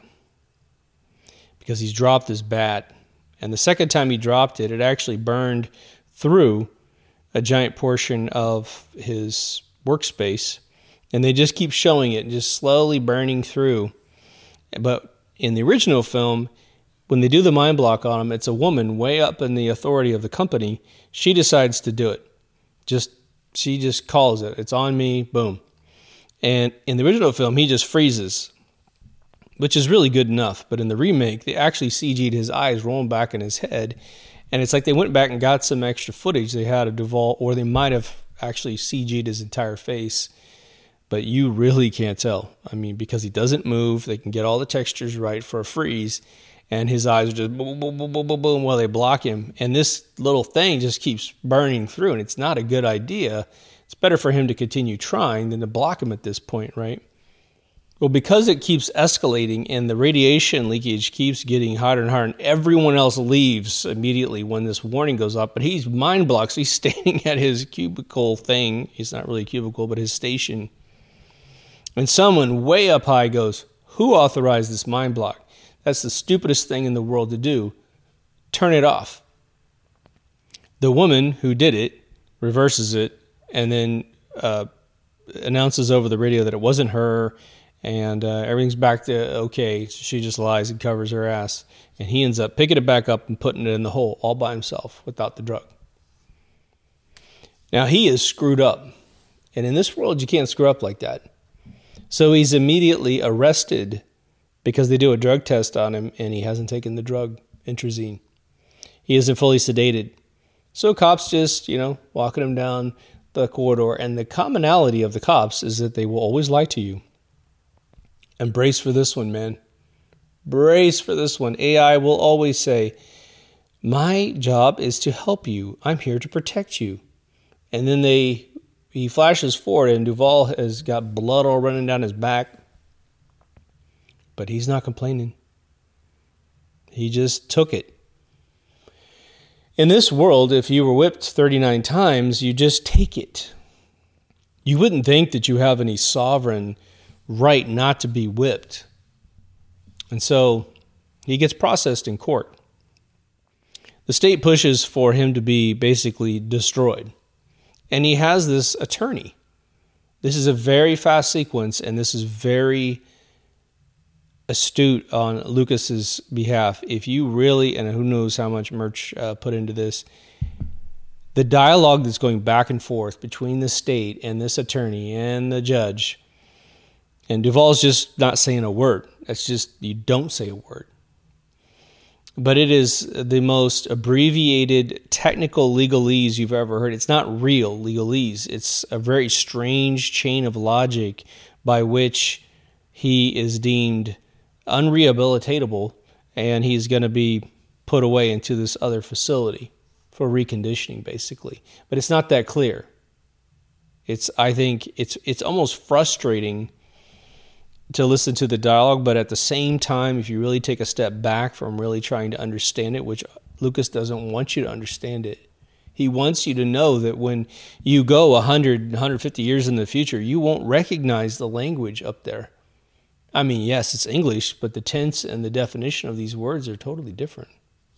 because he's dropped his bat. And the second time he dropped it, it actually burned through a giant portion of his workspace. And they just keep showing it, just slowly burning through. But in the original film, when they do the mind block on him, it's a woman way up in the authority of the company. She decides to do it. Just she just calls it. It's on me, boom. And in the original film, he just freezes, which is really good enough. But in the remake, they actually C G'd his eyes rolling back in his head. And it's like they went back and got some extra footage they had of Duvall, or they might have actually C G'd his entire face. But you really can't tell. I mean, because he doesn't move, they can get all the textures right for a freeze, and his eyes are just boom, boom, boom, boom, boom, boom while they block him. And this little thing just keeps burning through, and it's not a good idea. It's better for him to continue trying than to block him at this point, right? Well, because it keeps escalating and the radiation leakage keeps getting hotter and hotter, and everyone else leaves immediately when this warning goes up, but he's mind blocked. So he's standing at his cubicle thing. It's not really a cubicle, but his station. And someone way up high goes, "Who authorized this mind block? That's the stupidest thing in the world to do. Turn it off." The woman who did it reverses it and then uh, announces over the radio that it wasn't her, and uh, everything's back to okay. So she just lies and covers her ass. And he ends up picking it back up and putting it in the hole all by himself without the drug. Now, he is screwed up. And in this world, you can't screw up like that. So he's immediately arrested because they do a drug test on him, and he hasn't taken the drug, Intrazine. He isn't fully sedated. So cops just, you know, walking him down the corridor. And the commonality of the cops is that they will always lie to you. And brace for this one, man. Brace for this one. A I will always say, my job is to help you. I'm here to protect you. And then they... He flashes forward, and Duvall has got blood all running down his back. But he's not complaining. He just took it. In this world, if you were whipped thirty-nine times, you just take it. You wouldn't think that you have any sovereign right not to be whipped. And so he gets processed in court. The state pushes for him to be basically destroyed. And he has this attorney. This is a very fast sequence, and this is very astute on Lucas's behalf. If you really, and who knows how much Murch uh, put into this, the dialogue that's going back and forth between the state and this attorney and the judge, and Duvall's just not saying a word. That's just, you don't say a word. But it is the most abbreviated technical legalese you've ever heard. It's not real legalese. It's a very strange chain of logic by which he is deemed unrehabilitatable, and he's going to be put away into this other facility for reconditioning, basically. But it's not that clear. It's, I think, it's it's almost frustrating to listen to the dialogue, but at the same time, if you really take a step back from really trying to understand it, which Lucas doesn't want you to understand it, he wants you to know that when you go one hundred, one hundred fifty years in the future, you won't recognize the language up there. I mean, yes, it's English, but the tense and the definition of these words are totally different.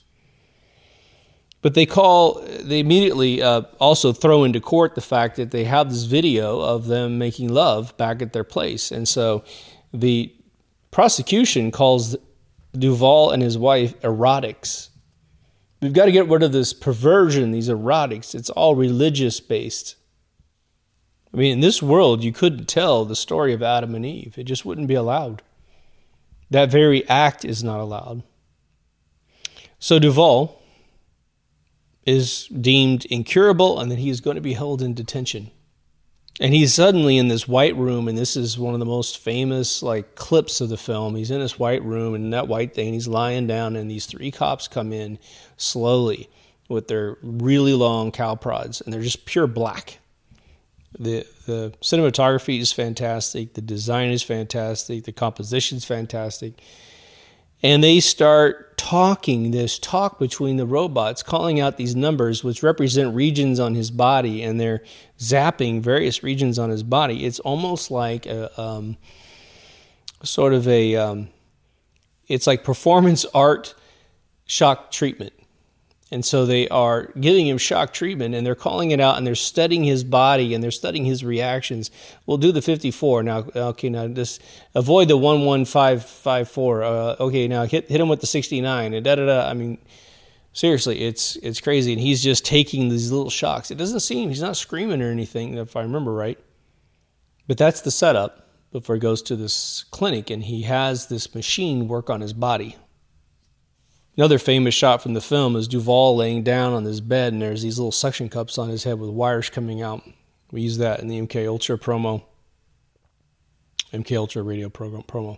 But they call, they immediately uh, also throw into court the fact that they have this video of them making love back at their place. And so the prosecution calls Duvall and his wife erotics. We've got to get rid of this perversion, these erotics. It's all religious based. I mean, in this world, you couldn't tell the story of Adam and Eve. It just wouldn't be allowed. That very act is not allowed. So Duvall is deemed incurable, and that he is going to be held in detention. And he's suddenly in this white room, and this is one of the most famous like clips of the film. He's in this white room, and in that white thing, he's lying down, and these three cops come in slowly with their really long cow prods, and they're just pure black. The the cinematography is fantastic, the design is fantastic, the composition is fantastic. And they start talking, this talk between the robots, calling out these numbers which represent regions on his body, and they're zapping various regions on his body. It's almost like a um, sort of a, um, it's like performance art shock treatment. And so they are giving him shock treatment, and they're calling it out, and they're studying his body, and they're studying his reactions. We'll do the fifty-four. Now, okay, now just avoid the one one five five four. Uh, okay, now hit hit him with the sixty-nine, and da-da-da. I mean, seriously, it's it's crazy. And he's just taking these little shocks. It doesn't seem, he's not screaming or anything, if I remember right. But that's the setup before he goes to this clinic, and he has this machine work on his body. Another famous shot from the film is Duvall laying down on his bed, and there's these little suction cups on his head with wires coming out. We use that in the M K Ultra promo, M K Ultra radio program promo.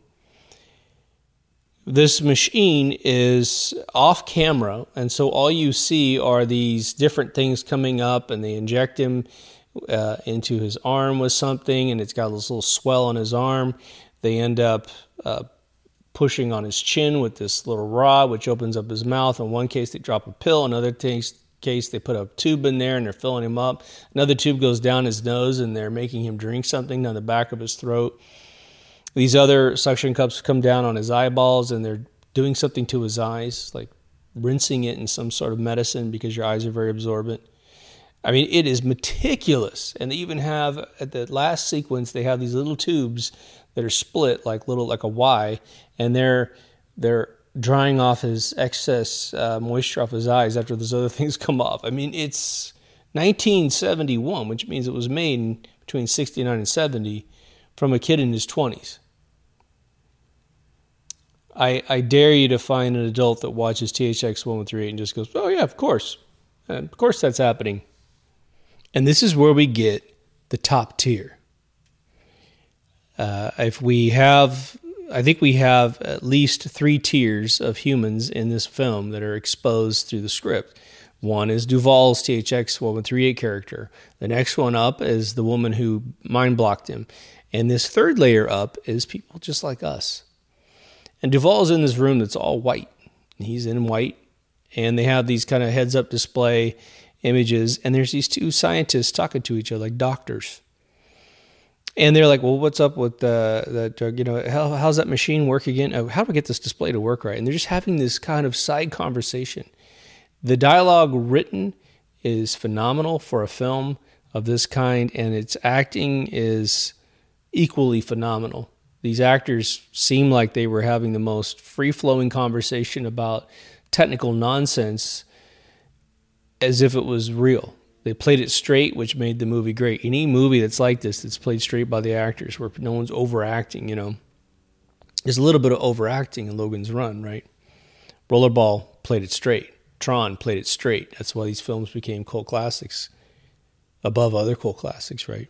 This machine is off camera, and so all you see are these different things coming up, and they inject him uh, into his arm with something, and it's got this little swell on his arm. They end up uh, pushing on his chin with this little rod, which opens up his mouth. In one case, they drop a pill. In another case, case, they put a tube in there, and they're filling him up. Another tube goes down his nose, and they're making him drink something down the back of his throat. These other suction cups come down on his eyeballs, and they're doing something to his eyes, like rinsing it in some sort of medicine because your eyes are very absorbent. I mean, it is meticulous. And they even have, at the last sequence, they have these little tubes that are split like little, like a Y, and they're they're drying off his excess uh, moisture off his eyes after those other things come off. I mean, it's nineteen seventy-one, which means it was made in between sixty-nine and seventy from a kid in his twenties. I I dare you to find an adult that watches T H X one one three eight and just goes, oh yeah, of course. And of course that's happening. And this is where we get the top tier. Uh, if we have, I think we have at least three tiers of humans in this film that are exposed through the script. One is Duvall's T H X one one three eight character. The next one up is the woman who mind blocked him. And this third layer up is people just like us. And Duvall's in this room that's all white. He's in white. And they have these kind of heads-up display images. And there's these two scientists talking to each other like doctors. And they're like, well, what's up with the, the drug? You know, how, how's that machine work again? Oh, how do we get this display to work right? And they're just having this kind of side conversation. The dialogue written is phenomenal for a film of this kind, and its acting is equally phenomenal. These actors seem like they were having the most free-flowing conversation about technical nonsense as if it was real. They played it straight, which made the movie great. Any movie that's like this, that's played straight by the actors, where no one's overacting, you know. There's a little bit of overacting in Logan's Run, right? Rollerball played it straight. Tron played it straight. That's why these films became cult classics above other cult classics, right?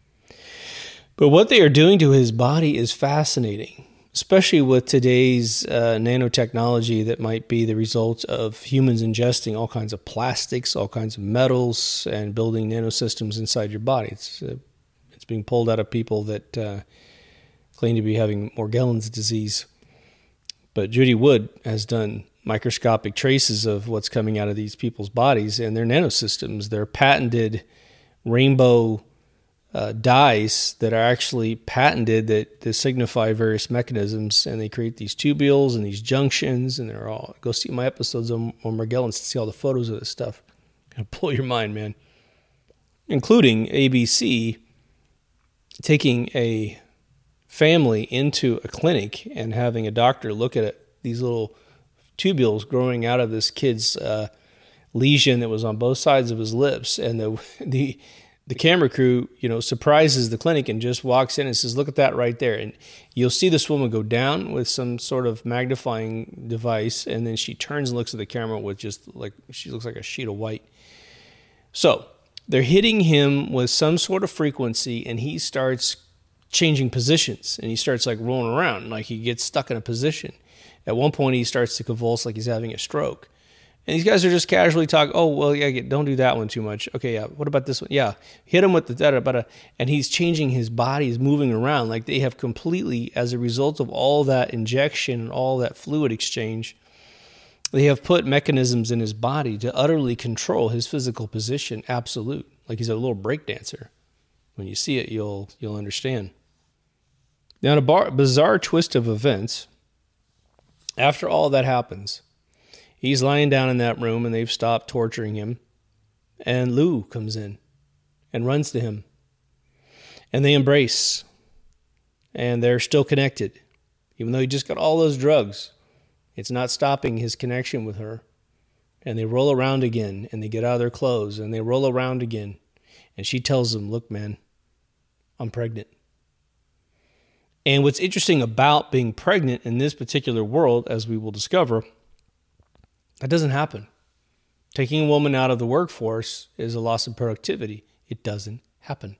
But what they are doing to his body is fascinating, especially with today's uh, nanotechnology that might be the result of humans ingesting all kinds of plastics, all kinds of metals, and building nanosystems inside your body. It's, uh, it's being pulled out of people that uh, claim to be having Morgellons disease. But Judy Wood has done microscopic traces of what's coming out of these people's bodies, and their nanosystems, their patented rainbow uh, dyes that are actually patented that, that signify various mechanisms, and they create these tubules and these junctions, and they're all, go see my episodes on, on Morgellons to see all the photos of this stuff. It'll blow your mind, man. Including A B C taking a family into a clinic and having a doctor look at it, these little tubules growing out of this kid's uh, lesion that was on both sides of his lips, and the the the camera crew, you know, surprises the clinic and just walks in and says, "Look at that right there." And you'll see this woman go down with some sort of magnifying device, and then she turns and looks at the camera with just like, she looks like a sheet of white. So they're hitting him with some sort of frequency, and he starts changing positions, and he starts like rolling around, like he gets stuck in a position. At one point, he starts to convulse like he's having a stroke. And these guys are just casually talking, oh, well, yeah, don't do that one too much. Okay, yeah, what about this one? Yeah, hit him with the da-da-da-da. And he's changing his body, he's moving around. Like they have completely, as a result of all that injection and all that fluid exchange, they have put mechanisms in his body to utterly control his physical position, absolute. Like he's a little breakdancer. When you see it, you'll you'll understand. Now, in a bar, bizarre twist of events, after all that happens, he's lying down in that room and they've stopped torturing him. And Lou comes in and runs to him. And they embrace. And they're still connected. Even though he just got all those drugs, it's not stopping his connection with her. And they roll around again, and they get out of their clothes, and they roll around again. And she tells him, look, man, I'm pregnant. And what's interesting about being pregnant in this particular world, as we will discover, that doesn't happen. Taking a woman out of the workforce is a loss of productivity. It doesn't happen.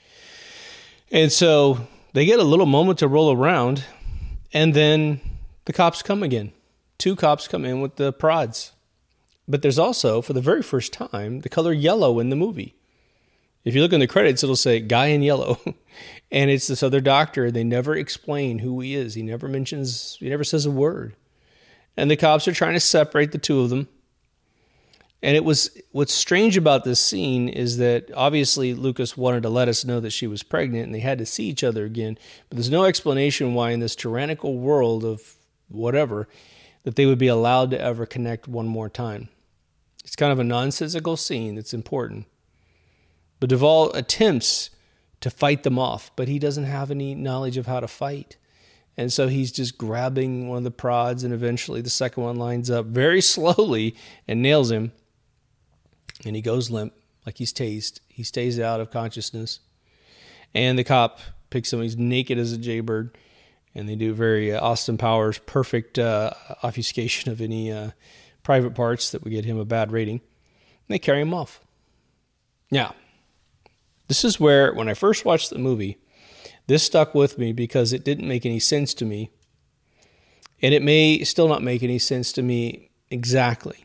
And so they get a little moment to roll around, and then the cops come again. Two cops come in with the prods. But there's also, for the very first time, the color yellow in the movie. If you look in the credits, it'll say guy in yellow. And it's this other doctor. They never explain who he is. He never mentions, he never says a word. And the cops are trying to separate the two of them. And it was, what's strange about this scene is that obviously Lucas wanted to let us know that she was pregnant and they had to see each other again. But there's no explanation why in this tyrannical world of whatever, that they would be allowed to ever connect one more time. It's kind of a nonsensical scene that's important. But Duvall attempts to fight them off, but he doesn't have any knowledge of how to fight. And so he's just grabbing one of the prods, and eventually the second one lines up very slowly and nails him. And he goes limp, like he's tased. He stays out of consciousness. And the cop picks him. He's naked as a jaybird. And they do very uh, Austin Powers, perfect uh, obfuscation of any uh, private parts that would get him a bad rating. And they carry him off. Now, this is where, when I first watched the movie, this stuck with me because it didn't make any sense to me. And it may still not make any sense to me exactly.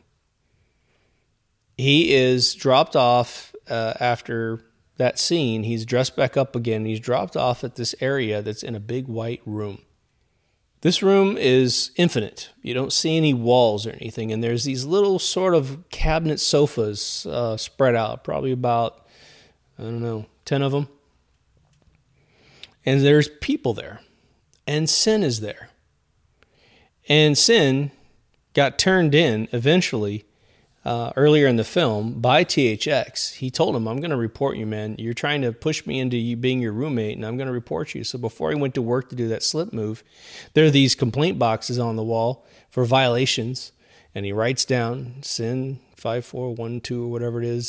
He is dropped off uh, after that scene. He's dressed back up again. He's dropped off at this area that's in a big white room. This room is infinite. You don't see any walls or anything. And there's these little sort of cabinet sofas uh, spread out, probably about, I don't know, ten of them. And there's people there. And Sin is there. And Sin got turned in eventually uh, earlier in the film by T H X. He told him, I'm going to report you, man. You're trying to push me into you being your roommate, and I'm going to report you. So before he went to work to do that slip move, there are these complaint boxes on the wall for violations. And he writes down Sin five four one two or whatever it is.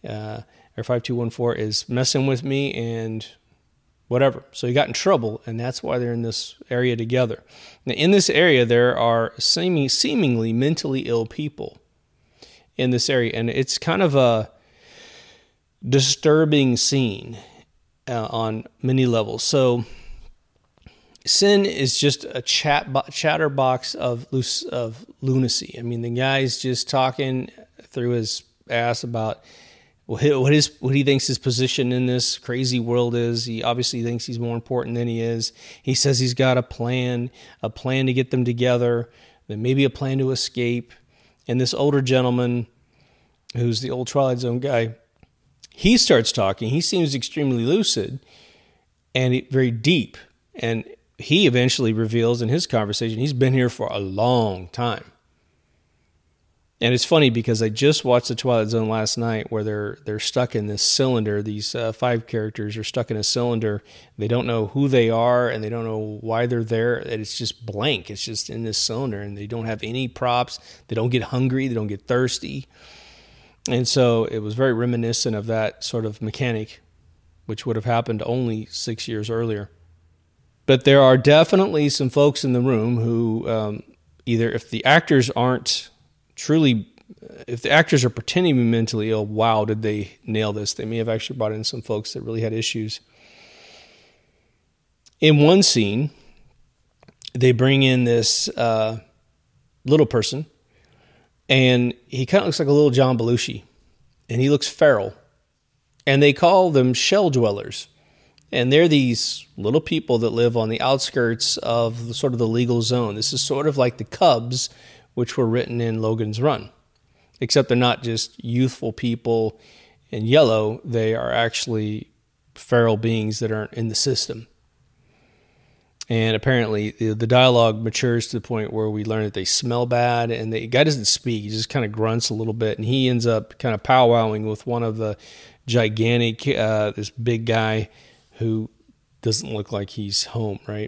uh, or five two one four is messing with me and whatever. So he got in trouble, and that's why they're in this area together. Now, in this area, there are seeming, seemingly mentally ill people in this area, and it's kind of a disturbing scene uh, on many levels. So Sin is just a chat chatterbox of of lunacy. I mean, the guy's just talking through his ass about what his what he thinks his position in this crazy world is. He obviously thinks he's more important than he is. He says he's got a plan, a plan to get them together, then maybe a plan to escape. And this older gentleman, who's the old Twilight Zone guy, he starts talking. He seems extremely lucid and very deep. And he eventually reveals in his conversation he's been here for a long time. And it's funny because I just watched The Twilight Zone last night where they're they're stuck in this cylinder. These uh, five characters are stuck in a cylinder. They don't know who they are and they don't know why they're there. And it's just blank. It's just in this cylinder and they don't have any props. They don't get hungry. They don't get thirsty. And so it was very reminiscent of that sort of mechanic, which would have happened only six years earlier. But there are definitely some folks in the room who um, either if the actors aren't truly, if the actors are pretending to be mentally ill, wow, did they nail this? They may have actually brought in some folks that really had issues. In one scene, they bring in this uh, little person, and he kind of looks like a little John Belushi, and he looks feral. And they call them shell dwellers. And they're these little people that live on the outskirts of the, sort of the legal zone. This is sort of like the Cubs, which were written in Logan's Run. Except they're not just youthful people in yellow. They are actually feral beings that aren't in the system. And apparently the, the dialogue matures to the point where we learn that they smell bad. And the guy doesn't speak. He just kind of grunts a little bit. And he ends up kind of powwowing with one of the gigantic, uh, this big guy who doesn't look like he's home, right?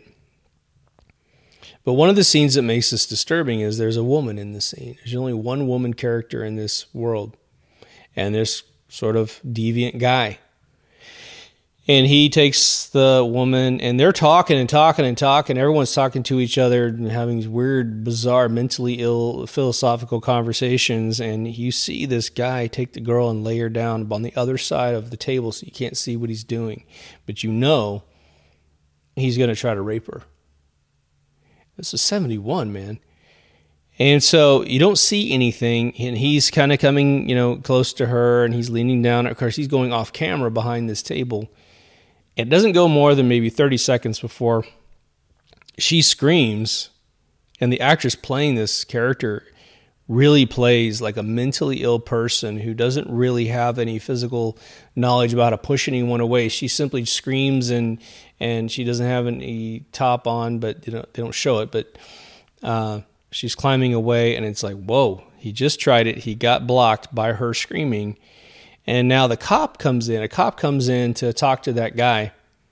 But one of the scenes that makes this disturbing is there's a woman in the scene. There's only one woman character in this world. And this sort of deviant guy. And he takes the woman, and they're talking and talking and talking. Everyone's talking to each other and having these weird, bizarre, mentally ill, philosophical conversations. And you see this guy take the girl and lay her down on the other side of the table so you can't see what he's doing. But you know he's going to try to rape her. This is seventy-one, man. And so you don't see anything, and he's kind of coming, you know, close to her, and he's leaning down. Of course, he's going off camera behind this table. It doesn't go more than maybe thirty seconds before she screams, and the actress playing this character really plays like a mentally ill person who doesn't really have any physical knowledge about how to push anyone away. She simply screams, and and she doesn't have any top on, but you know, they don't show it. But uh, she's climbing away, and it's like, whoa, he just tried it. He got blocked by her screaming. And now the cop comes in. A cop comes in to talk to that guy.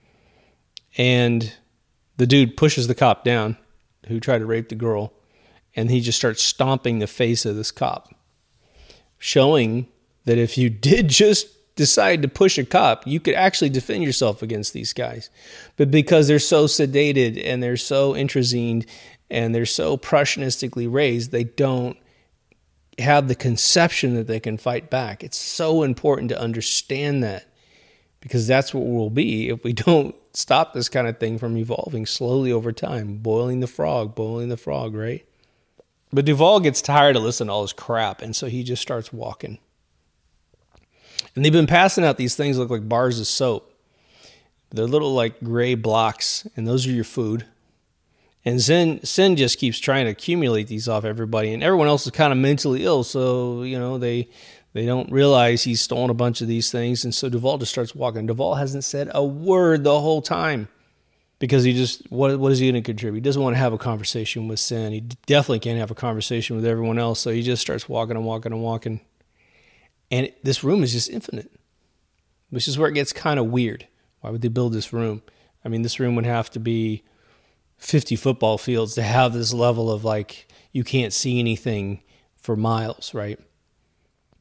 And the dude pushes the cop down who tried to rape the girl. And he just starts stomping the face of this cop, showing that if you did just decide to push a cop, you could actually defend yourself against these guys. But because they're so sedated and they're so intrazined and they're so Prussianistically raised, they don't have the conception that they can fight back. It's so important to understand that, because that's what we'll be if we don't stop this kind of thing from evolving slowly over time. Boiling the frog, boiling the frog, right? But Duvall gets tired of listening to all this crap, and so he just starts walking. And they've been passing out these things that look like bars of soap. They're little like gray blocks, and those are your food. And Sin, Sin just keeps trying to accumulate these off everybody, and everyone else is kind of mentally ill, so, you know, they they don't realize he's stolen a bunch of these things, and so Duvall just starts walking. Duvall hasn't said a word the whole time, because he just, what what is he going to contribute? He doesn't want to have a conversation with Sin. He definitely can't have a conversation with everyone else, so he just starts walking and walking and walking. And this room is just infinite, which is where it gets kind of weird. Why would they build this room? I mean, this room would have to be fifty football fields to have this level of like, you can't see anything for miles, right?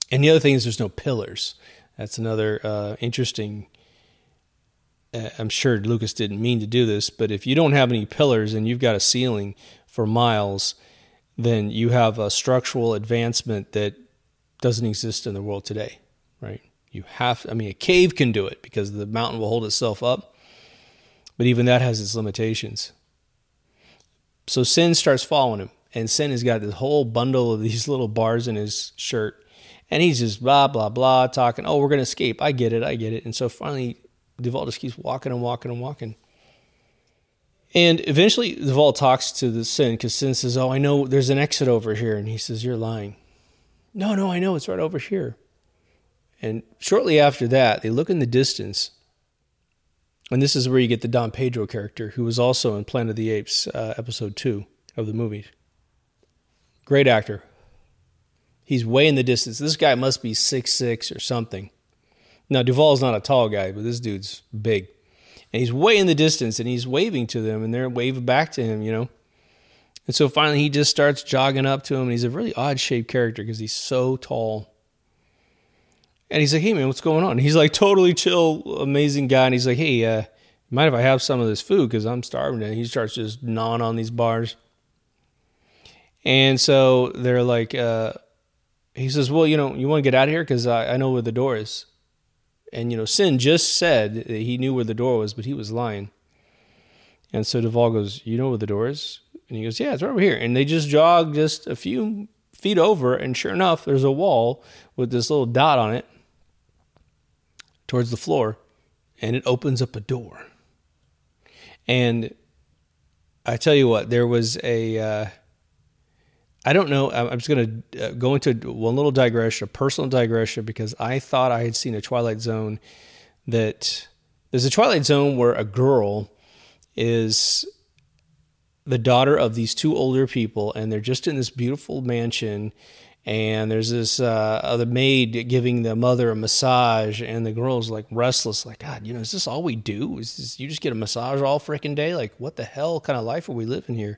And the other thing is there's no pillars. That's another uh, interesting. Uh, I'm sure Lucas didn't mean to do this, but if you don't have any pillars and you've got a ceiling for miles, then you have a structural advancement that doesn't exist in the world today, right? You have, I mean, a cave can do it because the mountain will hold itself up, but even that has its limitations. So Sin starts following him, and Sin has got this whole bundle of these little bars in his shirt, and he's just blah, blah, blah, talking, oh, we're going to escape. I get it, I get it. And so finally, Duvall just keeps walking and walking and walking. And eventually, Duvall talks to the Sin, because Sin says, oh, I know there's an exit over here. And he says, you're lying. No, no, I know, it's right over here. And shortly after that, they look in the distance, and this is where you get the Don Pedro character, who was also in Planet of the Apes, uh, episode two of the movie. Great actor. He's way in the distance. This guy must be six six or something. Now, Duvall's not a tall guy, but this dude's big. And he's way in the distance, and he's waving to them, and they're waving back to him, you know. And so finally he just starts jogging up to him, and he's a really odd-shaped character because he's so tall. And he's like, hey, man, what's going on? And he's like totally chill, amazing guy. And he's like, hey, uh, mind if I have some of this food because I'm starving? And he starts just gnawing on these bars. And so they're like, uh, he says, well, you know, you want to get out of here because I, I know where the door is. And, you know, Sin just said that he knew where the door was, but he was lying. And so Duvall goes, you know where the door is? And he goes, yeah, it's right over here. And they just jog just a few feet over, and sure enough, there's a wall with this little dot on it towards the floor, and it opens up a door. And I tell you what, there was a, uh, I don't know, I'm just going to go into one little digression, a personal digression, because I thought I had seen a Twilight Zone that, there's a Twilight Zone where a girl is the daughter of these two older people, and they're just in this beautiful mansion, and there's this uh, other maid giving the mother a massage, and the girl's like restless, like, God, you know, is this all we do? Is this, you just get a massage all freaking day? Like, what the hell kind of life are we living here?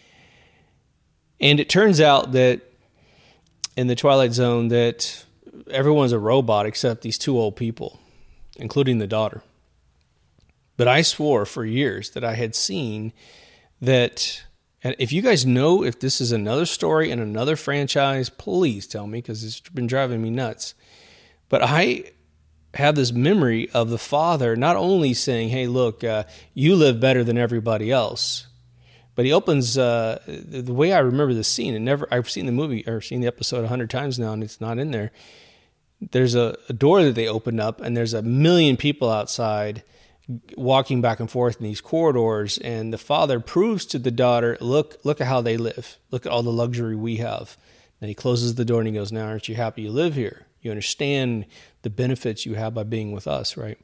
And it turns out that in the Twilight Zone that everyone's a robot except these two old people, including the daughter. But I swore for years that I had seen that. And if you guys know if this is another story in another franchise, please tell me, because it's been driving me nuts. But I have this memory of the father not only saying, hey, look, uh, you live better than everybody else. But he opens, uh, the way I remember the scene, and never I've seen the movie or seen the episode a hundred times now, and it's not in there. There's a, a door that they open up, and there's a million people outside walking back and forth in these corridors, and the father proves to the daughter, look, look at how they live. Look at all the luxury we have. And he closes the door and he goes, now, aren't you happy you live here? You understand the benefits you have by being with us, right?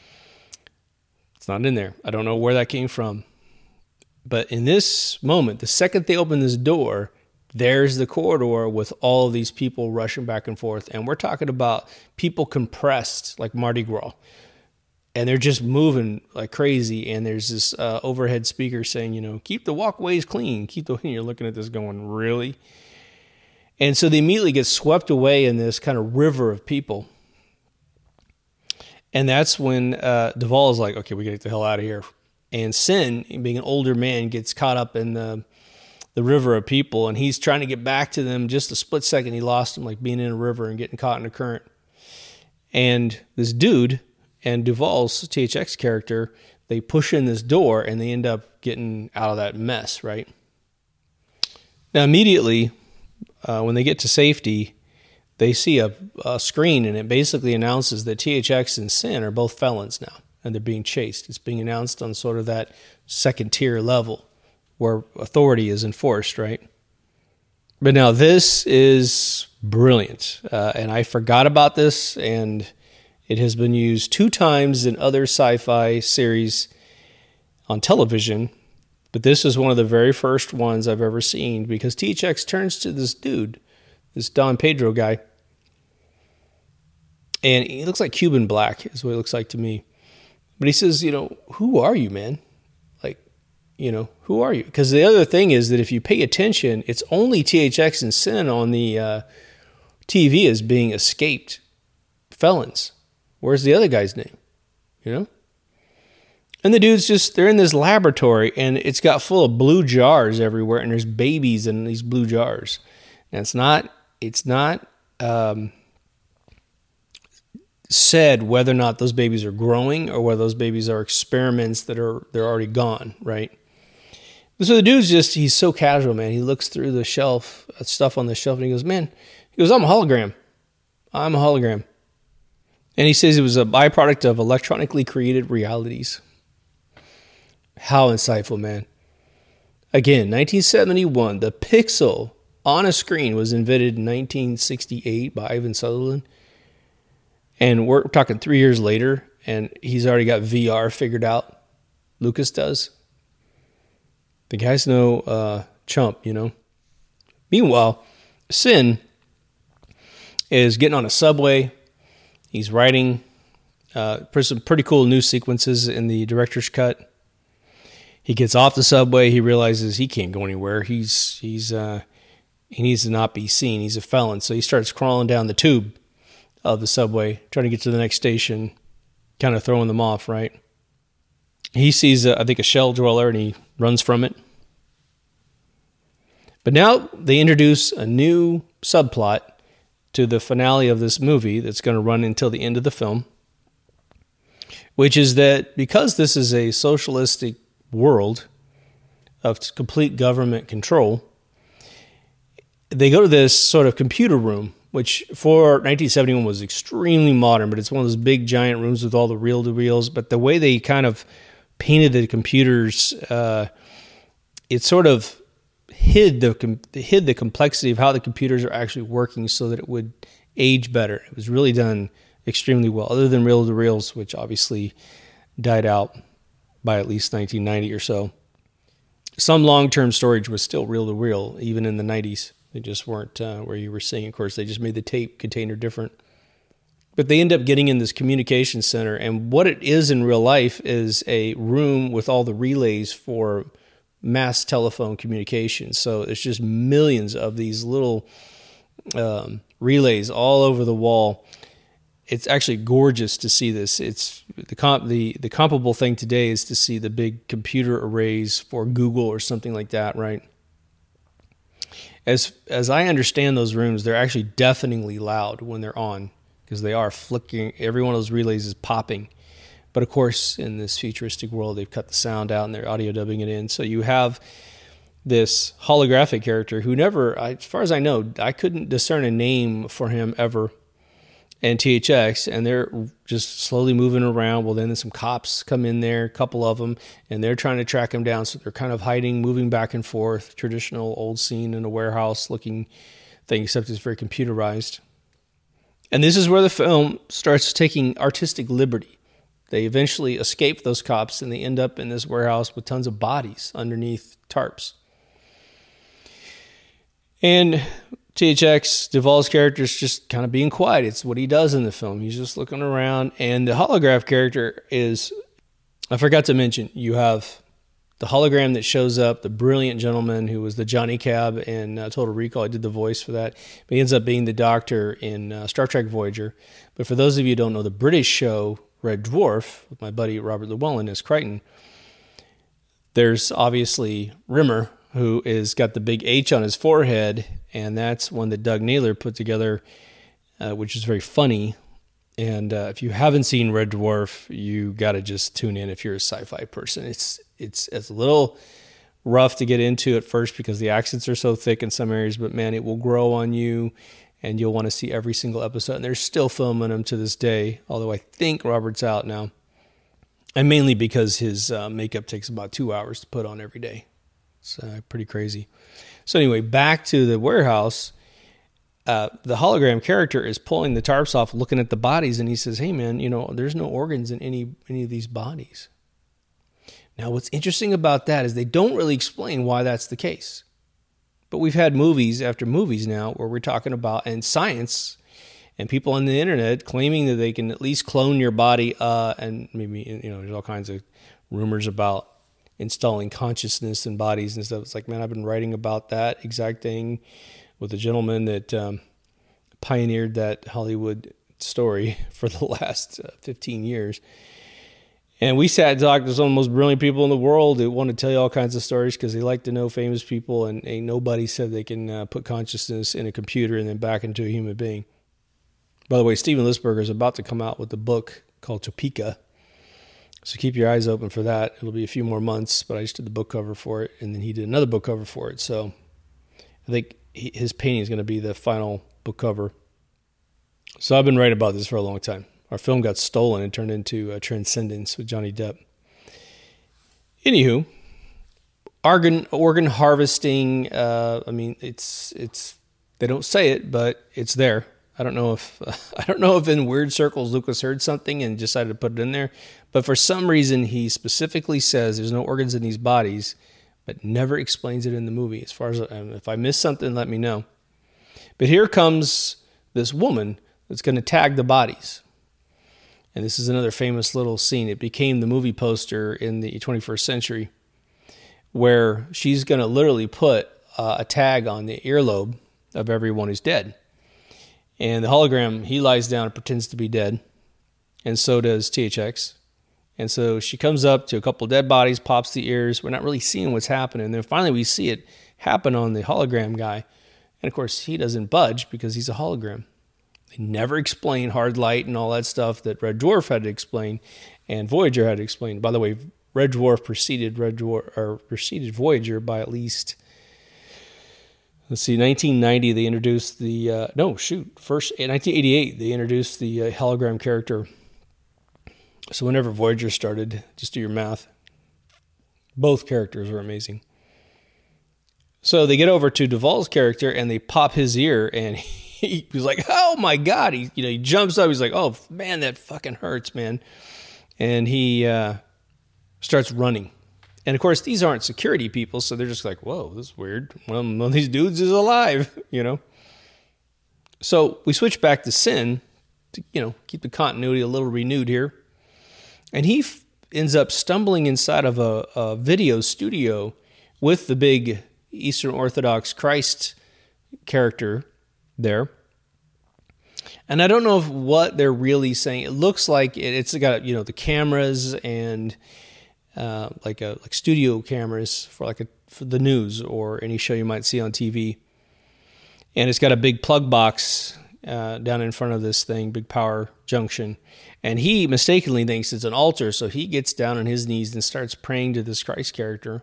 It's not in there. I don't know where that came from. But in this moment, the second they open this door, there's the corridor with all of these people rushing back and forth. And we're talking about people compressed like Mardi Gras. And they're just moving like crazy. And there's this uh, overhead speaker saying, you know, keep the walkways clean. Keep the, and you're looking at this going, really? And so they immediately get swept away in this kind of river of people. And that's when uh, Duvall is like, okay, we got to get the hell out of here. And Sin, being an older man, gets caught up in the, the river of people. And he's trying to get back to them. Just a split second, he lost them, like being in a river and getting caught in a current. And this dude and Duvall's T H X character, they push in this door and they end up getting out of that mess, right? Now, immediately, uh, when they get to safety, they see a, a screen and it basically announces that T H X and Sin are both felons now and they're being chased. It's being announced on sort of that second tier level where authority is enforced, right? But now this is brilliant. Uh, and I forgot about this, and it has been used two times in other sci-fi series on television, but this is one of the very first ones I've ever seen because T H X turns to this dude, this Don Pedro guy, and he looks like Cuban Black is what he looks like to me. But he says, you know, who are you, man? Like, you know, who are you? Because the other thing is that if you pay attention, it's only T H X and Sin on the uh, T V as being escaped felons. Where's the other guy's name? You know? And the dude's just, they're in this laboratory and it's got full of blue jars everywhere and there's babies in these blue jars. And it's not, it's not um, said whether or not those babies are growing or whether those babies are experiments that are, they're already gone, right? So the dude's just, he's so casual, man. He looks through the shelf, uh, stuff on the shelf, and he goes, man, he goes, I'm a hologram. I'm a hologram. And he says it was a byproduct of electronically created realities. How insightful, man. Again, nineteen seventy-one, the pixel on a screen was invented in nineteen sixty-eight by Ivan Sutherland. And we're talking three years later, and he's already got V R figured out. Lucas does. The guy's no uh, chump, you know. Meanwhile, Sin is getting on a subway. He's writing uh, some pretty cool news sequences in the director's cut. He gets off the subway. He realizes he can't go anywhere. He's he's uh, he needs to not be seen. He's a felon, so he starts crawling down the tube of the subway, trying to get to the next station, kind of throwing them off, right? He sees, uh, I think, a shell dweller, and he runs from it. But now they introduce a new subplot to the finale of this movie that's going to run until the end of the film, which is that because this is a socialistic world of complete government control, they go to this sort of computer room, which for nineteen seventy-one was extremely modern, but it's one of those big giant rooms with all the reel-to-reels. But the way they kind of painted the computers, uh, it sort of hid the hid the complexity of how the computers are actually working so that it would age better. It was really done extremely well, other than reel-to-reels, which obviously died out by at least nineteen ninety or so. Some long-term storage was still reel-to-reel, even in the nineties. They just weren't uh, where you were seeing. Of course, they just made the tape container different. But they end up getting in this communication center, and what it is in real life is a room with all the relays for mass telephone communication. So it's just millions of these little um, relays all over the wall. It's actually gorgeous to see this. It's the comp, the the comparable thing today is to see the big computer arrays for Google or something like that, right? As as I understand those rooms, they're actually deafeningly loud when they're on, because they are flickering. Every one of those relays is popping. But of course, in this futuristic world, they've cut the sound out and they're audio dubbing it in. So you have this holographic character who never, as far as I know, I couldn't discern a name for him ever in T H X. And they're just slowly moving around. Well, then some cops come in there, a couple of them, and they're trying to track him down. So they're kind of hiding, moving back and forth. Traditional old scene in a warehouse looking thing, except it's very computerized. And this is where the film starts taking artistic liberty. They eventually escape those cops and they end up in this warehouse with tons of bodies underneath tarps. And T H X, Duvall's character, is just kind of being quiet. It's what he does in the film. He's just looking around. And the holograph character is, I forgot to mention, you have the hologram that shows up, the brilliant gentleman who was the Johnny Cab in uh, Total Recall. I did the voice for that. But he ends up being the doctor in uh, Star Trek Voyager. But for those of you who don't know, the British show Red Dwarf, with my buddy Robert Llewellyn as Crichton, there's obviously Rimmer, who is got the big H on his forehead, and that's one that Doug Naylor put together, uh, which is very funny. And uh, if you haven't seen Red Dwarf, you got to just tune in if you're a sci-fi person. It's it's it's a little rough to get into at first because the accents are so thick in some areas, but man, it will grow on you. And you'll want to see every single episode. And they're still filming them to this day, although I think Robert's out now. And mainly because his uh, makeup takes about two hours to put on every day. It's uh, pretty crazy. So anyway, back to the warehouse. Uh, the hologram character is pulling the tarps off, looking at the bodies, and he says, hey, man, you know, there's no organs in any any of these bodies. Now, what's interesting about that is they don't really explain why that's the case. But we've had movies after movies now where we're talking about, and science and people on the internet claiming that they can at least clone your body. Uh, and maybe, you know, there's all kinds of rumors about installing consciousness in bodies and stuff. It's like, man, I've been writing about that exact thing with a gentleman that um, pioneered that Hollywood story for the last uh, fifteen years. And we sat and talked to some of the most brilliant people in the world that want to tell you all kinds of stories because they like to know famous people, and ain't nobody said they can uh, put consciousness in a computer and then back into a human being. By the way, Steven Lisberger is about to come out with a book called Topeka. So keep your eyes open for that. It'll be a few more months, but I just did the book cover for it, and then he did another book cover for it. So I think he, his painting is going to be the final book cover. So I've been writing about this for a long time. Our film got stolen and turned into uh, Transcendence with Johnny Depp. Anywho, organ organ harvesting. Uh, I mean, it's it's they don't say it, but it's there. I don't know if uh, I don't know if in weird circles Lucas heard something and decided to put it in there, but for some reason he specifically says there's no organs in these bodies, but never explains it in the movie. As far as um, if I missed something, let me know. But here comes this woman that's going to tag the bodies. And this is another famous little scene. It became the movie poster in the twenty-first century where she's going to literally put uh, a tag on the earlobe of everyone who's dead. And the hologram, he lies down and pretends to be dead. And so does T H X. And so she comes up to a couple of dead bodies, pops the ears. We're not really seeing what's happening. And then finally we see it happen on the hologram guy. And of course, he doesn't budge because he's a hologram. They never explain hard light and all that stuff that Red Dwarf had to explain and Voyager had to explain. By the way, Red Dwarf preceded Red Dwarf or preceded Voyager by at least, let's see, nineteen ninety they introduced the uh, no shoot first in nineteen eighty-eight they introduced the uh, hologram character. So whenever Voyager started, just do your math. Both characters were amazing. So they get over to Duvall's character and they pop his ear and he was like, oh my God. He, you know, he jumps up. He's like, oh man, that fucking hurts, man. And he uh, starts running. And of course, these aren't security people. So they're just like, whoa, this is weird. Well, one of these dudes is alive, you know? So we switch back to Sin to, you know, keep the continuity a little renewed here. And he f- ends up stumbling inside of a, a video studio with the big Eastern Orthodox Christ character there. And I don't know if what they're really saying. It looks like it, it's got, you know, the cameras and uh, like a like studio cameras for like a for the news or any show you might see on T V. And it's got a big plug box uh, down in front of this thing, big power junction. And he mistakenly thinks it's an altar, so he gets down on his knees and starts praying to this Christ character.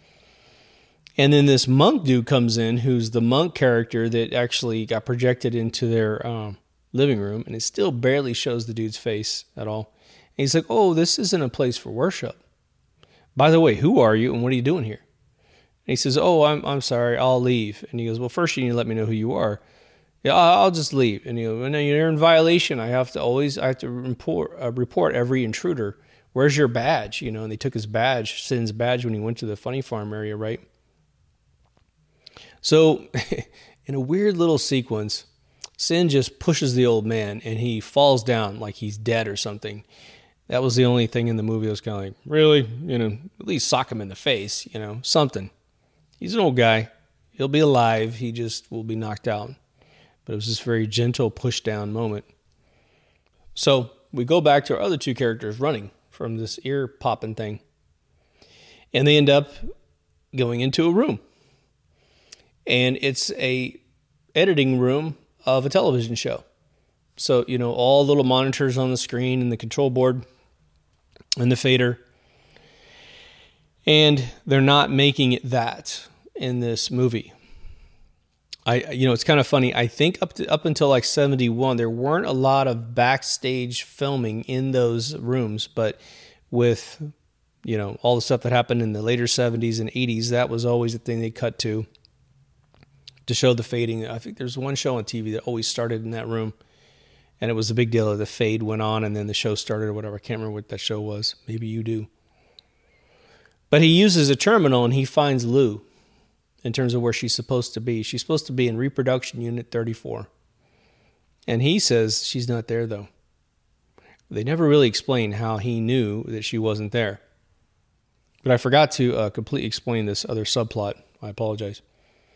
And then this monk dude comes in, who's the monk character that actually got projected into their um, living room, and it still barely shows the dude's face at all. And he's like, oh, this isn't a place for worship. By the way, who are you, and what are you doing here? And he says, oh, I'm I'm sorry, I'll leave. And he goes, well, first you need to let me know who you are. Yeah, I'll just leave. And he goes, well, no, you're in violation. I have to always, I have to report, uh, report every intruder. Where's your badge? You know, and they took his badge, Sin's badge, when he went to the funny farm area, right? So, in a weird little sequence, Sin just pushes the old man, and he falls down like he's dead or something. That was the only thing in the movie that was kind of like, really? You know, at least sock him in the face, you know, something. He's an old guy. He'll be alive. He just will be knocked out. But it was this very gentle push-down moment. So, we go back to our other two characters running from this ear-popping thing. And they end up going into a room. And it's a editing room of a television show. So, you know, all little monitors on the screen and the control board and the fader. And they're not making it that in this movie. I, you know, it's kind of funny. I think up to, up until like seventy-one, there weren't a lot of backstage filming in those rooms, but with, you know, all the stuff that happened in the later seventies and eighties, that was always the thing they cut to. To show the fading. I think there's one show on T V that always started in that room. And it was a big deal. The fade went on and then the show started or whatever. I can't remember what that show was. Maybe you do. But he uses a terminal and he finds Lou in terms of where she's supposed to be. She's supposed to be in reproduction unit thirty-four. And he says she's not there though. They never really explain how he knew that she wasn't there. But I forgot to uh, completely explain this other subplot. I apologize.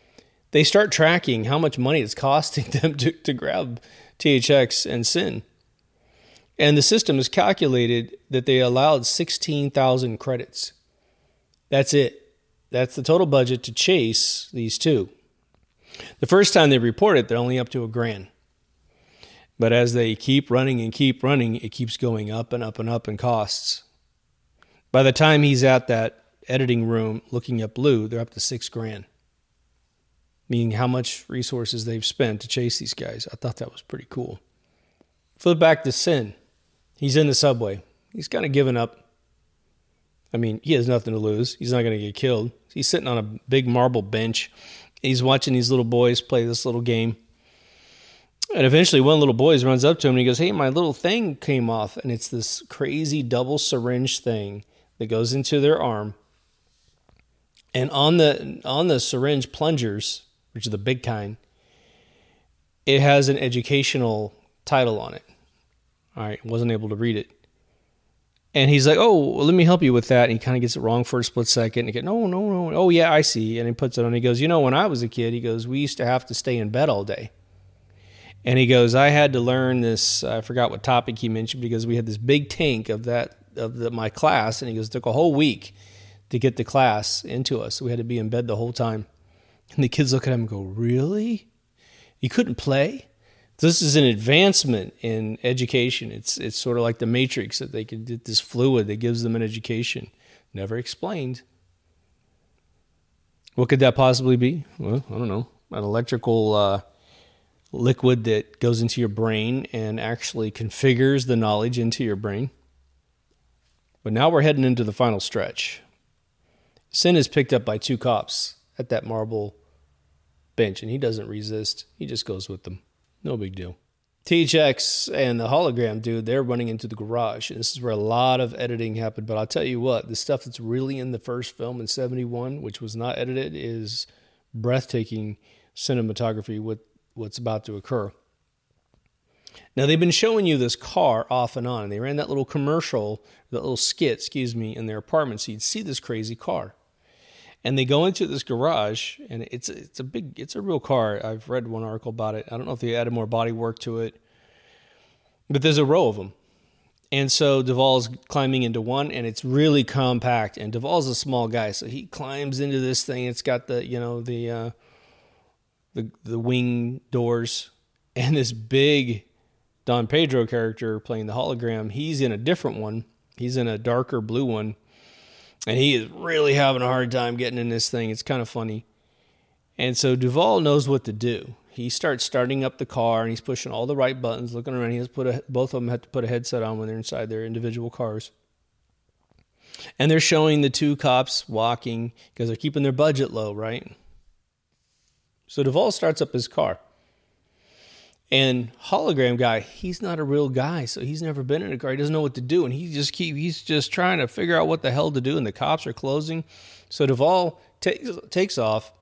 they start tracking how much money it's costing them to, to grab T H X and Sin. And the system has calculated that they allowed sixteen thousand credits. That's it. That's the total budget to chase these two. The first time they report it, they're only up to a grand. But as they keep running and keep running, it keeps going up and up and up in costs. By the time he's at that editing room looking at Blue, they're up to six grand. Meaning how much resources they've spent to chase these guys. I thought that was pretty cool. Flip back to Sin. He's in the subway. He's kind of given up. I mean, he has nothing to lose. He's not going to get killed. He's sitting on a big marble bench. He's watching these little boys play this little game. And eventually one little boy runs up to him and he goes, hey, my little thing came off. And it's this crazy double syringe thing that goes into their arm. And on the on the syringe plungers, which are the big kind, it has an educational title on it. All right, wasn't able to read it. And he's like, oh, well, let me help you with that. And he kind of gets it wrong for a split second. And he goes, no, no, no. Oh, yeah, I see. And he puts it on. He goes, you know, when I was a kid, he goes, we used to have to stay in bed all day. And he goes, I had to learn this. I forgot what topic he mentioned because we had this big tank of that of the, my class. And he goes, it took a whole week to get the class into us. So we had to be in bed the whole time. And the kids look at him and go, really? You couldn't play? This is an advancement in education. It's it's sort of like the Matrix, that they could get this fluid that gives them an education. Never explained. What could that possibly be? Well, I don't know. An electrical uh, liquid that goes into your brain and actually configures the knowledge into your brain. But now we're heading into the final stretch. Sin is picked up by two cops at that marble bench, and he doesn't resist. He just goes with them. No big deal. T H X and the hologram dude, they're running into the garage. And this is where a lot of editing happened. But I'll tell you what, the stuff that's really in the first film in seventy-one, which was not edited, is breathtaking cinematography with what's about to occur. Now, they've been showing you this car off and on. And they ran that little commercial, that little skit, excuse me, in their apartment. So you'd see this crazy car. And they go into this garage, and it's it's a big, it's a real car. I've read one article about it. I don't know if they added more body work to it, but there's a row of them. And so Duvall's climbing into one, and it's really compact. And Duvall's a small guy, so he climbs into this thing. It's got the, you know, the uh, the the wing doors, and this big Don Pedro character playing the hologram. He's in a different one. He's in a darker blue one. And he is really having a hard time getting in this thing. It's kind of funny. And so Duvall knows what to do. He starts starting up the car, and he's pushing all the right buttons, looking around. He has to put a, both of them have to put a headset on when they're inside their individual cars. And they're showing the two cops walking because they're keeping their budget low, right? So Duvall starts up his car. And hologram guy, he's not a real guy, so he's never been in a car. He doesn't know what to do, and he just keep he's just trying to figure out what the hell to do. And the cops are closing, so Duvall takes takes off,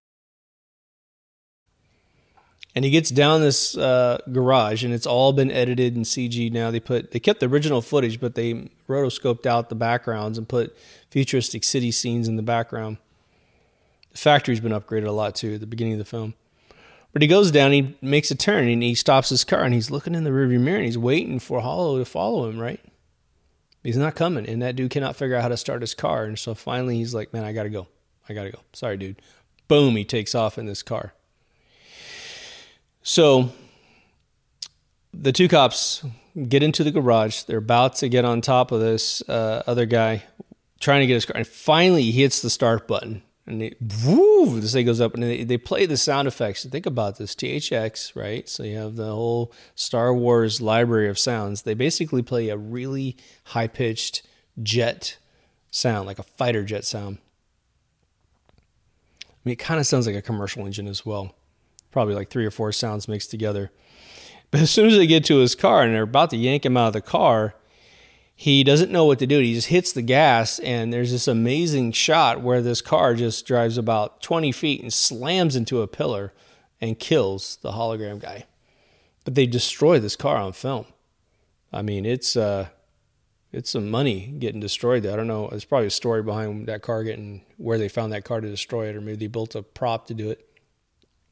and he gets down this uh, garage, and it's all been edited in C G now. They put they kept the original footage, but they rotoscoped out the backgrounds and put futuristic city scenes in the background. The factory's been upgraded a lot too at the beginning of the film. But he goes down, he makes a turn, and he stops his car, and he's looking in the rearview mirror, and he's waiting for Hollow to follow him, right? He's not coming, and that dude cannot figure out how to start his car. And so finally he's like, man, I got to go. I got to go. Sorry, dude. Boom, he takes off in this car. So the two cops get into the garage. They're about to get on top of this uh, other guy, trying to get his car. And finally he hits the start button. And they, woo, this thing goes up, and they, they play the sound effects. Think about this, T H X, right? So you have the whole Star Wars library of sounds. They basically play a really high-pitched jet sound, like a fighter jet sound. I mean, it kind of sounds like a commercial engine as well. Probably like three or four sounds mixed together. But as soon as they get to his car, and they're about to yank him out of the car, he doesn't know what to do. He just hits the gas, and there's this amazing shot where this car just drives about twenty feet and slams into a pillar and kills the hologram guy. But they destroy this car on film. I mean, it's uh, it's some money getting destroyed there. I don't know. There's probably a story behind that car getting, where they found that car to destroy it, or maybe they built a prop to do it.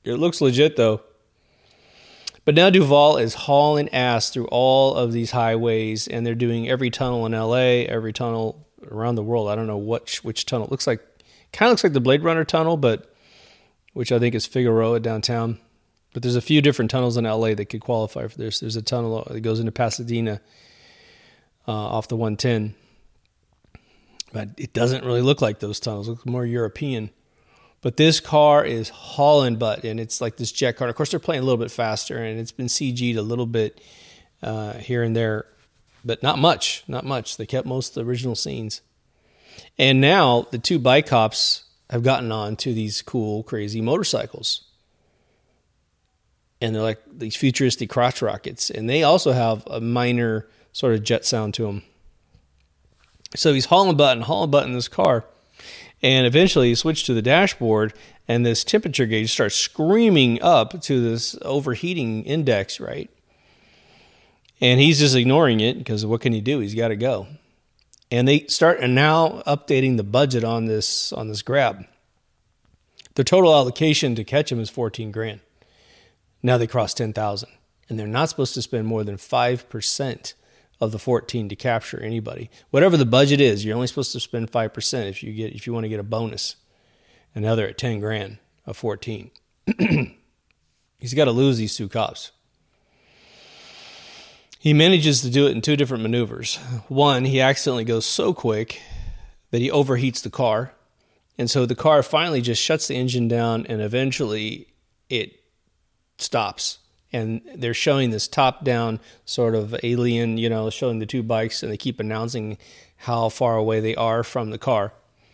It looks legit, though. But now Duvall is hauling ass through all of these highways, and they're doing every tunnel in L A, every tunnel around the world. I don't know which which tunnel. It looks like, kind of looks like the Blade Runner tunnel, but which I think is Figueroa downtown. But there's a few different tunnels in L A that could qualify for this. There's a tunnel that goes into Pasadena uh, off the one ten. But it doesn't really look like those tunnels. It looks more European. But this car is hauling butt, and it's like this jet car. Of course, they're playing a little bit faster, and it's been C G'd a little bit uh, here and there, but not much, not much. They kept most of the original scenes. And now the two bike cops have gotten on to these cool, crazy motorcycles. And they're like these futuristic crotch rockets, and they also have a minor sort of jet sound to them. So he's hauling butt and hauling butt in this car. And eventually he switched to the dashboard, and this temperature gauge starts screaming up to this overheating index, right? And he's just ignoring it because what can he do? He's got to go. And they start and now updating the budget on this on this grab. The total allocation to catch him is fourteen grand. Now they cross ten thousand, and they're not supposed to spend more than five percent of the fourteen to capture anybody. Whatever the budget is, you're only supposed to spend five percent if you get if you want to get a bonus. And now they're at ten grand of fourteen. He's got to lose these two cops. He manages to do it in two different maneuvers. One, he accidentally goes so quick that he overheats the car. And so the car finally just shuts the engine down, and eventually it stops. And they're showing this top-down sort of alien, you know, showing the two bikes, and they keep announcing how far away they are from the car.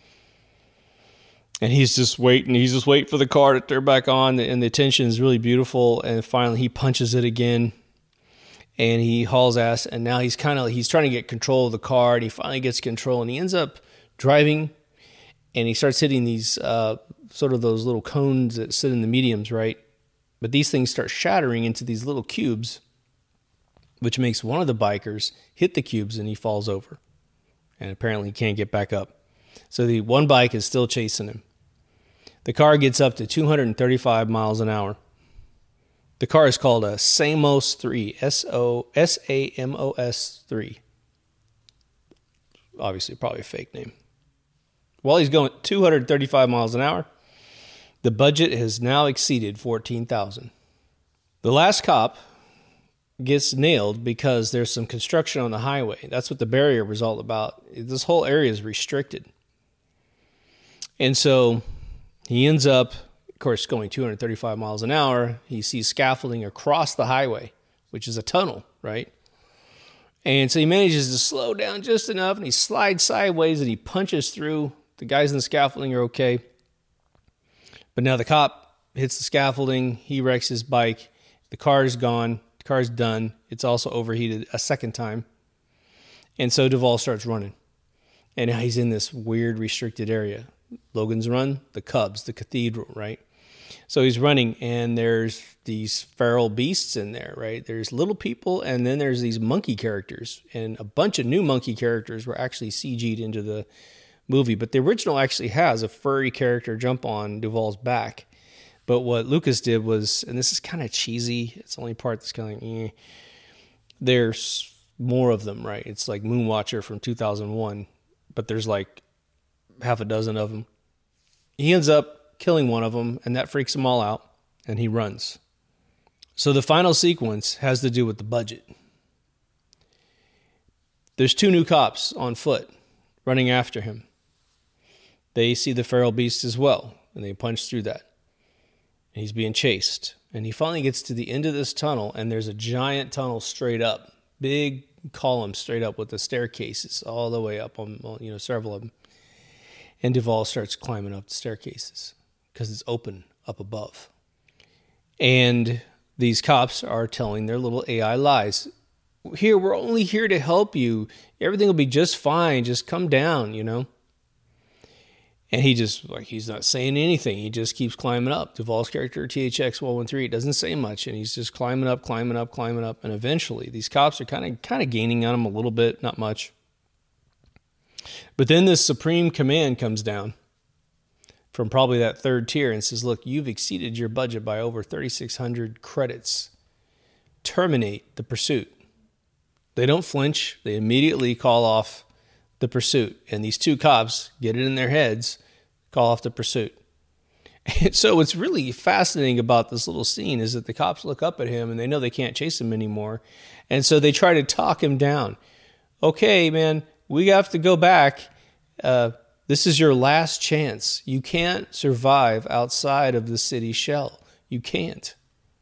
And he's just waiting. He's just waiting for the car to turn back on, and the tension is really beautiful. And finally, he punches it again, and he hauls ass. And now he's kind of he's trying to get control of the car, and he finally gets control, and he ends up driving, and he starts hitting these uh, sort of those little cones that sit in the mediums, right? But these things start shattering into these little cubes, which makes one of the bikers hit the cubes, and he falls over. And apparently he can't get back up. So the one bike is still chasing him. The car gets up to two hundred thirty-five miles an hour. The car is called a Samos three, S O S A M O S three. Obviously, probably a fake name. While he's going two hundred thirty-five miles an hour, the budget has now exceeded fourteen thousand dollars. The last cop gets nailed because there's some construction on the highway. That's what the barrier was all about. This whole area is restricted. And so he ends up, of course, going two hundred thirty-five miles an hour. He sees scaffolding across the highway, which is a tunnel, right? And so he manages to slow down just enough, and he slides sideways, and he punches through. The guys in the scaffolding are okay. But now the cop hits the scaffolding. He wrecks his bike. The car is gone. The car's done. It's also overheated a second time. And so Duvall starts running. And now he's in this weird restricted area. Logan's Run, the Cubs, the cathedral, right? So he's running, and there's these feral beasts in there, right? There's little people, and then there's these monkey characters. And a bunch of new monkey characters were actually C G'd into the movie. But the original actually has a furry character jump on Duvall's back. But what Lucas did was, and this is kind of cheesy, it's the only part that's kind of, eh, there's more of them, right? It's like Moonwatcher from two thousand one, but there's like half a dozen of them. He ends up killing one of them, and that freaks them all out, and he runs. So the final sequence has to do with the budget. There's two new cops on foot running after him. They see the feral beast as well, and they punch through that. And he's being chased. And he finally gets to the end of this tunnel, and there's a giant tunnel straight up. Big column straight up with the staircases all the way up on, you know, several of them. And Duvall starts climbing up the staircases because it's open up above. And these cops are telling their little A I lies. Here, we're only here to help you. Everything will be just fine. Just come down, you know. And he just, like, he's not saying anything. He just keeps climbing up. Duvall's character, T H X one one three, doesn't say much. And he's just climbing up, climbing up, climbing up. And eventually, these cops are kind of kind of gaining on him a little bit, not much. But then this supreme command comes down. from probably that third tier and says, look, you've exceeded your budget by over thirty-six hundred credits. Terminate the pursuit. They don't flinch. They immediately call off the pursuit. And these two cops get it in their heads, call off the pursuit. And so what's really fascinating about this little scene is that the cops look up at him and they know they can't chase him anymore. And so they try to talk him down. Okay, man, we have to go back. Uh, this is your last chance. You can't survive outside of the city shell. You can't.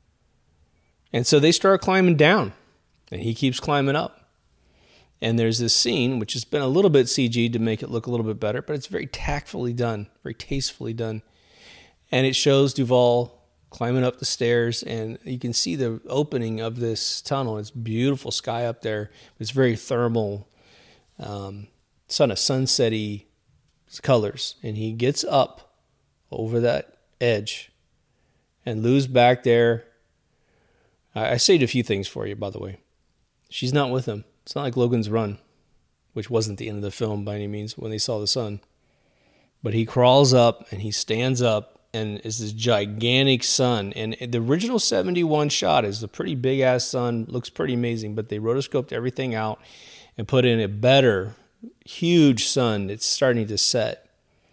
And so they start climbing down, and he keeps climbing up. And there's this scene, which has been a little bit C G'd to make it look a little bit better, but it's very tactfully done, very tastefully done. And it shows Duvall climbing up the stairs, and you can see the opening of this tunnel. It's beautiful sky up there. It's very thermal, um, sort of sunset-y colors. And he gets up over that edge, and Lou's back there. I, I saved a few things for you, by the way. She's not with him. It's not like Logan's Run, which wasn't the end of the film by any means when they saw the sun. But he crawls up, and he stands up, and it's this gigantic sun. And the original seventy-one shot is a pretty big-ass sun. Looks pretty amazing, but they rotoscoped everything out and put in a better, huge sun that's starting to set.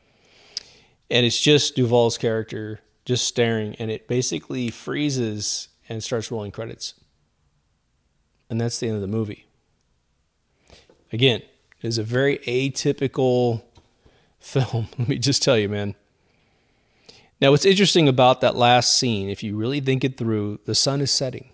And it's just Duvall's character just staring, and it basically freezes and starts rolling credits. And that's the end of the movie. Again, it's a very atypical film. Let me just tell you, man. Now, what's interesting about that last scene, if you really think it through, the sun is setting.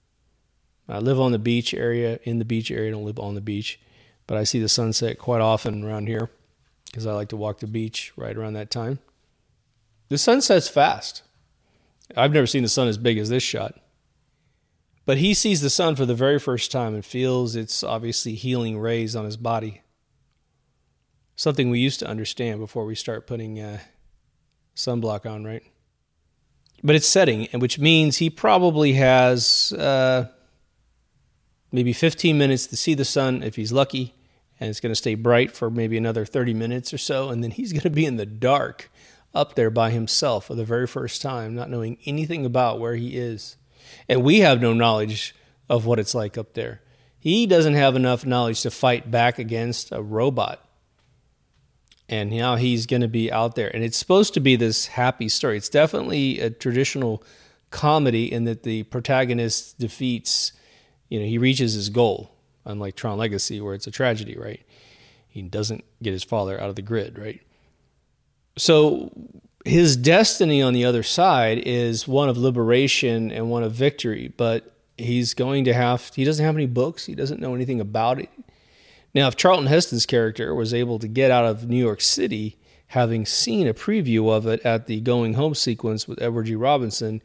I live on the beach area, in the beach area. I don't live on the beach, but I see the sunset quite often around here because I like to walk the beach right around that time. The sun sets fast. I've never seen the sun as big as this shot. But he sees the sun for the very first time and feels its obviously healing rays on his body. Something we used to understand before we start putting uh, sunblock on, right? But it's setting, and which means he probably has uh, maybe fifteen minutes to see the sun if he's lucky, and it's going to stay bright for maybe another thirty minutes or so, and then he's going to be in the dark up there by himself for the very first time, not knowing anything about where he is. And we have no knowledge of what it's like up there. He doesn't have enough knowledge to fight back against a robot. And now he's going to be out there. And it's supposed to be this happy story. It's definitely a traditional comedy in that the protagonist defeats, you know, he reaches his goal. Unlike Tron Legacy, where it's a tragedy, right? He doesn't get his father out of the grid, right? So his destiny on the other side is one of liberation and one of victory, but he's going to have, he doesn't have any books. He doesn't know anything about it. Now, if Charlton Heston's character was able to get out of New York City, having seen a preview of it at the Going Home sequence with Edward G. Robinson,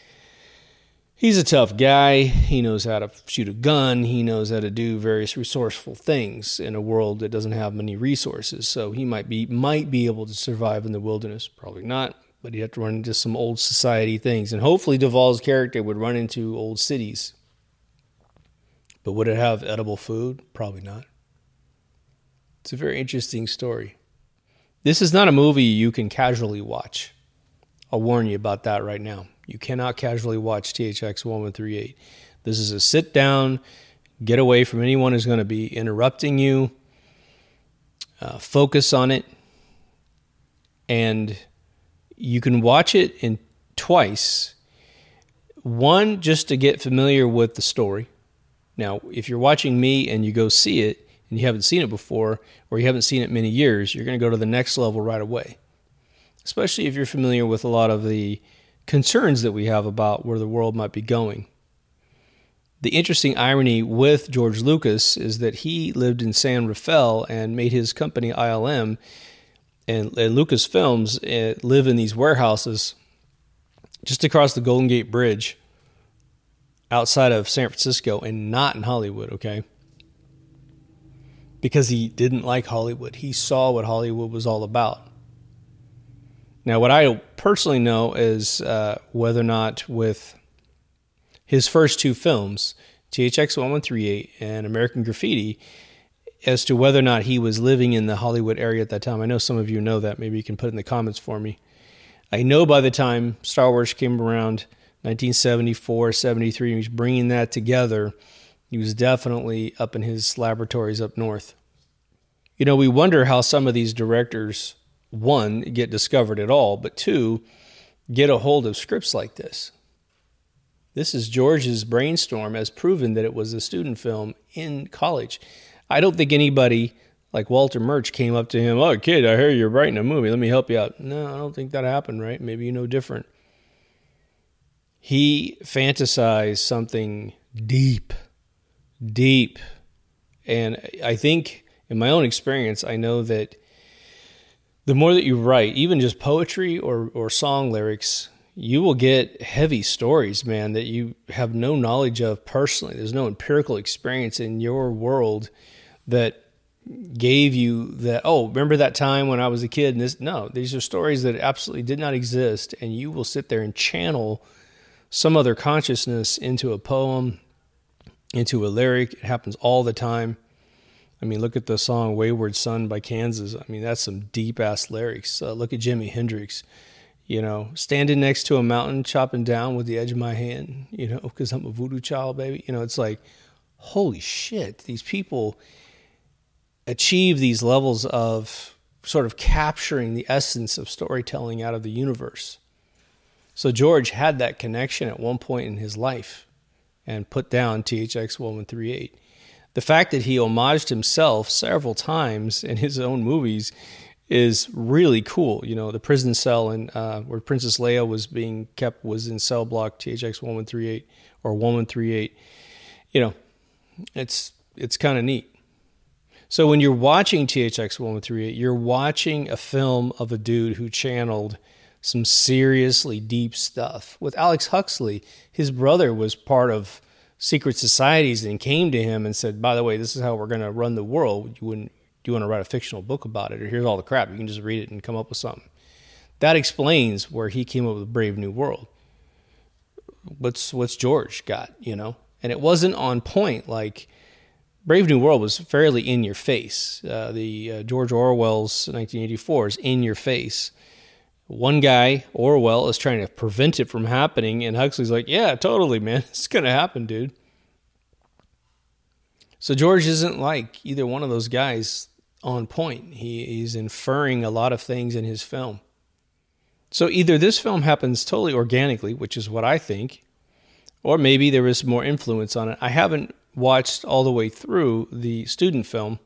he's a tough guy. He knows how to shoot a gun. He knows how to do various resourceful things in a world that doesn't have many resources. So he might be might be able to survive in the wilderness. Probably not, but he'd have to run into some old society things. And hopefully Duvall's character would run into old cities. But would it have edible food? Probably not. It's a very interesting story. This is not a movie you can casually watch. I'll warn you about that right now. You cannot casually watch T H X eleven thirty-eight. This is a sit down, get away from anyone who's going to be interrupting you, uh, focus on it, and you can watch it in twice. One, just to get familiar with the story. Now, if you're watching me and you go see it, and you haven't seen it before, or you haven't seen it many years, you're going to go to the next level right away. Especially if you're familiar with a lot of the concerns that we have about where the world might be going. The interesting irony with George Lucas is that he lived in San Rafael and made his company I L M, and, and Lucasfilms uh, live in these warehouses just across the Golden Gate Bridge outside of San Francisco and not in Hollywood, okay? Because he didn't like Hollywood. He saw what Hollywood was all about. Now, what I personally know is uh, whether or not with his first two films, T H X eleven thirty-eight and American Graffiti, as to whether or not he was living in the Hollywood area at that time. I know some of you know that. Maybe you can put it in the comments for me. I know by the time Star Wars came around, nineteen seventy-four, seventy-three, he was bringing that together. He was definitely up in his laboratories up north. You know, we wonder how some of these directors, one, get discovered at all, but two, get a hold of scripts like this. This is George's brainstorm as proven that it was a student film in college. I don't think anybody like Walter Murch came up to him, oh, kid, I hear you're writing a movie. Let me help you out. No, I don't think that happened, right? Maybe you know different. He fantasized something deep, deep. And I think in my own experience, I know that the more that you write, even just poetry or, or song lyrics, you will get heavy stories, man, that you have no knowledge of personally. There's no empirical experience in your world that gave you that, oh, remember that time when I was a kid? And this, no, these are stories that absolutely did not exist. And you will sit there and channel some other consciousness into a poem, into a lyric. It happens all the time. I mean, look at the song Wayward Son by Kansas. I mean, that's some deep-ass lyrics. Uh, look at Jimi Hendrix, you know, standing next to a mountain, chopping down with the edge of my hand, you know, because I'm a voodoo child, baby. You know, it's like, holy shit, these people achieve these levels of sort of capturing the essence of storytelling out of the universe. So George had that connection at one point in his life and put down T H X eleven thirty-eight. The fact that he homaged himself several times in his own movies is really cool. You know, the prison cell in, uh, where Princess Leia was being kept was in cell block T H X eleven thirty-eight or eleven thirty-eight. You know, it's it's kind of neat. So when you're watching T H X eleven thirty-eight, you're watching a film of a dude who channeled some seriously deep stuff. With Alex Huxley, his brother was part of secret societies and came to him and said, by the way, this is how we're going to run the world. You wouldn't, do you want to write a fictional book about it? Or here's all the crap. You can just read it and come up with something. That explains where he came up with Brave New World. What's, what's George got, you know? And it wasn't on point. Like, Brave New World was fairly in your face. Uh, the uh, George Orwell's nineteen eighty-four is in your face. One guy, Orwell, is trying to prevent it from happening, and Huxley's like, yeah, totally, man. It's going to happen, dude. So George isn't like either one of those guys on point. He, he's inferring a lot of things in his film. So either this film happens totally organically, which is what I think, or maybe there was more influence on it. I haven't watched all the way through the student film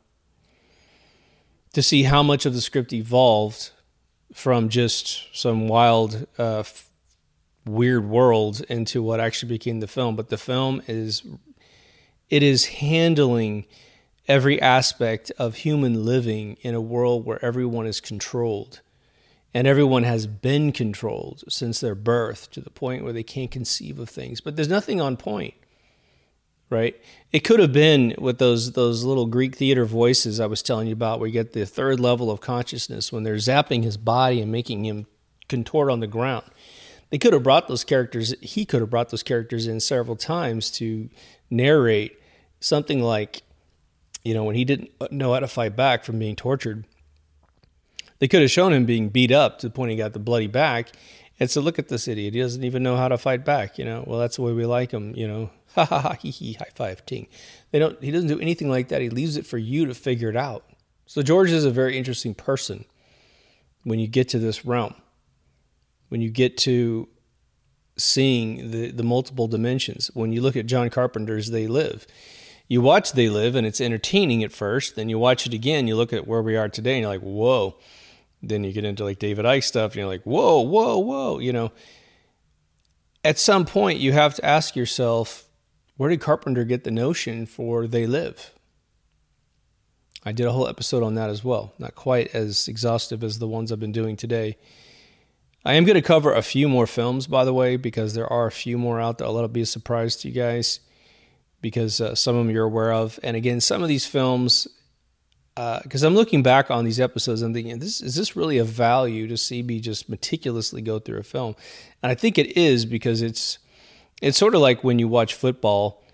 to see how much of the script evolved from just some wild, uh, f- weird world into what actually became the film. But the film is, it is handling every aspect of human living in a world where everyone is controlled. And everyone has been controlled since their birth to the point where they can't conceive of things. But there's nothing on point, right? It could have been with those those little Greek theater voices I was telling you about, where you get the third level of consciousness when they're zapping his body and making him contort on the ground. They could have brought those characters, he could have brought those characters in several times to narrate something like, you know, when he didn't know how to fight back from being tortured. They could have shown him being beat up to the point he got the bloody back and said, look at this idiot. He doesn't even know how to fight back. You know, well, that's the way we like him, you know, ha ha ha, hee hee, high five, ting. They don't, he doesn't do anything like that. He leaves it for you to figure it out. So George is a very interesting person when you get to this realm, when you get to seeing the, the multiple dimensions. When you look at John Carpenter's They Live, you watch They Live and it's entertaining at first. Then you watch it again, you look at where we are today and you're like, whoa. Then you get into like David Icke stuff and you're like, whoa, whoa, whoa. You know, at some point you have to ask yourself, where did Carpenter get the notion for They Live? I did a whole episode on that as well. Not quite as exhaustive as the ones I've been doing today. I am going to cover a few more films, by the way, because there are a few more out there. I'll let it be a surprise to you guys, because uh, some of them you're aware of. And again, some of these films, because uh, I'm looking back on these episodes and thinking, this is this really of value to see me just meticulously go through a film? And I think it is, because it's it's sort of like when you watch football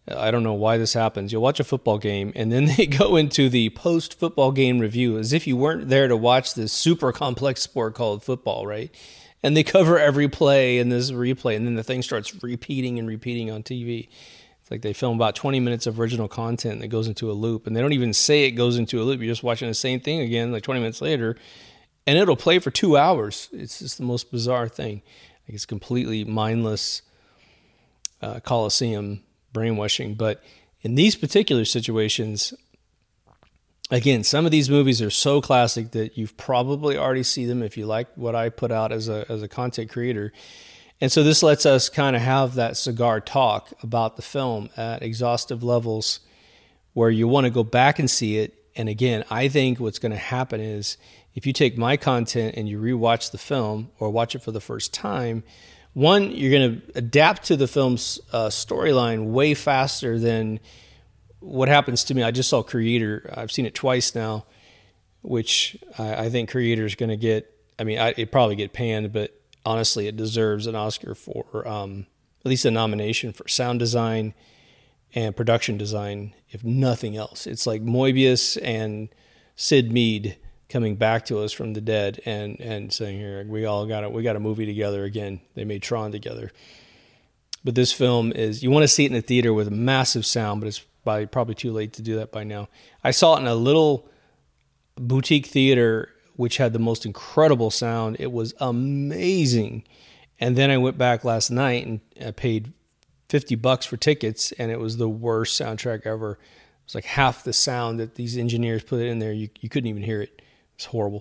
I don't know why this happens. You'll watch a football game, and then they go into the post-football game review as if you weren't there to watch this super complex sport called football, right? And they cover every play in this replay, and then the thing starts repeating and repeating on T V. It's like they film about twenty minutes of original content that goes into a loop, and they don't even say it goes into a loop. You're just watching the same thing again, like twenty minutes later, and it'll play for two hours. It's just the most bizarre thing. Like it's completely mindless uh, Coliseum brainwashing. But in these particular situations, again, some of these movies are so classic that you've probably already seen them if you like what I put out as a as a content creator. And so this lets us kind of have that cigar talk about the film at exhaustive levels where you want to go back and see it. And again, I think what's going to happen is if you take my content and you rewatch the film or watch it for the first time, one, you're going to adapt to the film's uh, storyline way faster than what happens to me. I just saw Creator. I've seen it twice now, which I, I think Creator is going to get, I mean, I, it'd probably get panned, but honestly, it deserves an Oscar for um, at least a nomination for sound design and production design, if nothing else. It's like Moebius and Sid Mead coming back to us from the dead and, and saying, here, we all got a, we got a movie together again. They made Tron together. But this film is, you want to see it in the theater with massive sound, but it's probably, probably too late to do that by now. I saw it in a little boutique theater which had the most incredible sound. It was amazing. And then I went back last night and I paid fifty bucks for tickets, and it was the worst soundtrack ever. It was like half the sound that these engineers put in there. You, you couldn't even hear it. It's horrible.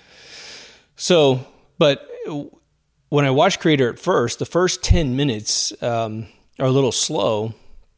So, but when I watched Creator at first, the first ten minutes um, are a little slow,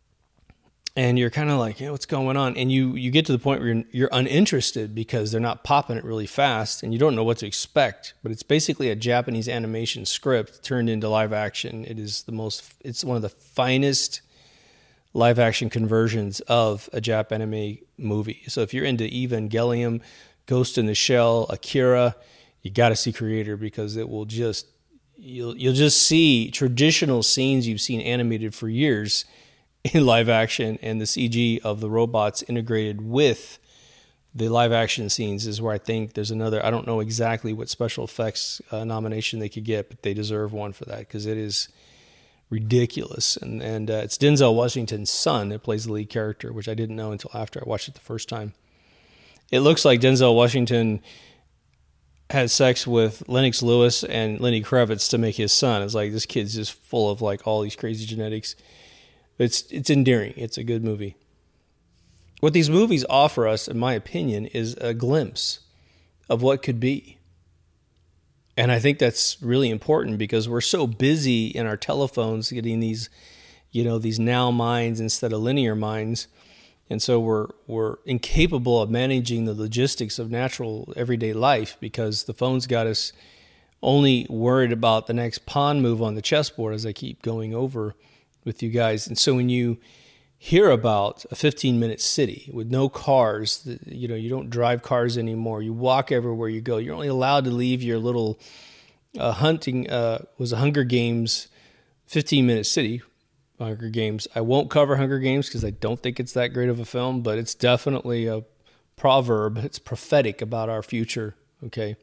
and you're kind of like, yeah, what's going on? And you you get to the point where you're, you're uninterested because they're not popping it really fast, and you don't know what to expect. But it's basically a Japanese animation script turned into live action. It is the most, it's one of the finest live action conversions of a Jap anime movie. So if you're into Evangelion, Ghost in the Shell, Akira, you got to see Creator, because it will just, you'll you'll just see traditional scenes you've seen animated for years in live action, and the C G of the robots integrated with the live action scenes is where I think there's another, I don't know exactly what special effects uh, nomination they could get, but they deserve one for that, because it is ridiculous. And and uh, it's Denzel Washington's son that plays the lead character, which I didn't know until after I watched it the first time. It looks like Denzel Washington had sex with Lennox Lewis and Lenny Kravitz to make his son. It's like, this kid's just full of like all these crazy genetics. It's it's endearing. It's a good movie. What these movies offer us, in my opinion, is a glimpse of what could be. And I think that's really important, because we're so busy in our telephones getting these, you know, these now minds instead of linear minds. And so we're we're incapable of managing the logistics of natural everyday life, because the phone's got us only worried about the next pawn move on the chessboard, as I keep going over with you guys. And so when you hear about a fifteen-minute city with no cars, you know, you don't drive cars anymore, you walk everywhere you go, you're only allowed to leave your little uh, hunting, uh, was a Hunger Games fifteen-minute city, Hunger Games. I won't cover Hunger Games because I don't think it's that great of a film, but it's definitely a proverb. It's prophetic about our future, okay?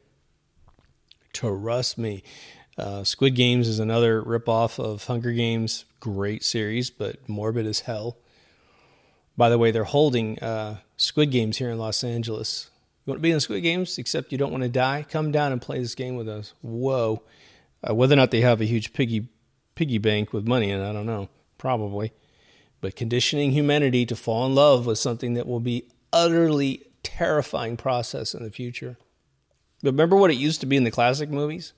Trust me. Uh, Squid Games is another ripoff of Hunger Games. Great series, but morbid as hell. By the way, they're holding uh, Squid Games here in Los Angeles. You want to be in the Squid Games, except you don't want to die? Come down and play this game with us. Whoa. Uh, whether or not they have a huge piggy piggy bank with money in it, I don't know. Probably. But conditioning humanity to fall in love with something that will be utterly terrifying process in the future. But remember what it used to be in the classic movies?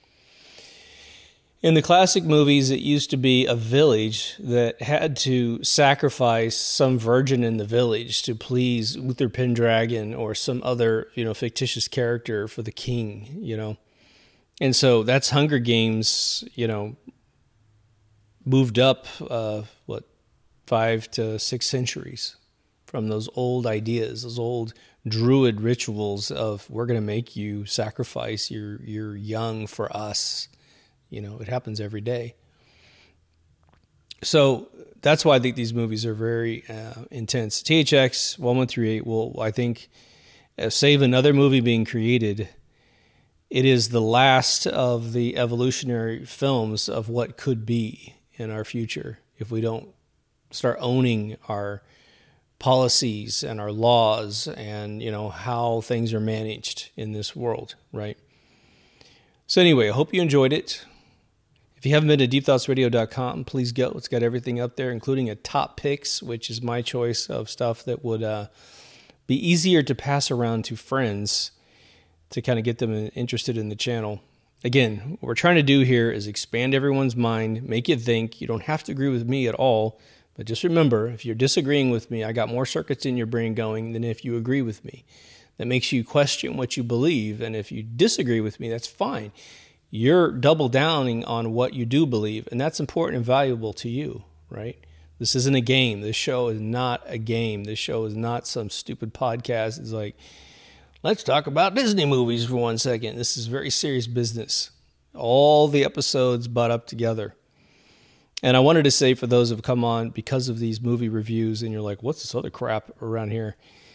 In the classic movies, it used to be a village that had to sacrifice some virgin in the village to please Uther Pendragon or some other, you know, fictitious character for the king, you know. And so that's Hunger Games, you know, moved up, uh, what, five to six centuries from those old ideas, those old druid rituals of, we're going to make you sacrifice your your young for us. You know, it happens every day. So that's why I think these movies are very uh, intense. T H X one one three eight will, I think, uh, save another movie being created. It is the last of the evolutionary films of what could be in our future if we don't start owning our policies and our laws and, you know, how things are managed in this world, right? So anyway, I hope you enjoyed it. If you haven't been to deep thoughts radio dot com, please go. It's got everything up there, including a top picks, which is my choice of stuff that would uh, be easier to pass around to friends to kind of get them interested in the channel. Again, what we're trying to do here is expand everyone's mind, make you think. You don't have to agree with me at all, but just remember, if you're disagreeing with me, I got more circuits in your brain going than if you agree with me. That makes you question what you believe, and if you disagree with me, that's fine. You're double downing on what you do believe, and that's important and valuable to you, right? This isn't a game. This show is not a game. This show is not some stupid podcast. It's like, let's talk about Disney movies for one second. This is very serious business. All the episodes butt up together. And I wanted to say for those who have come on because of these movie reviews and you're like, what's this other crap around here?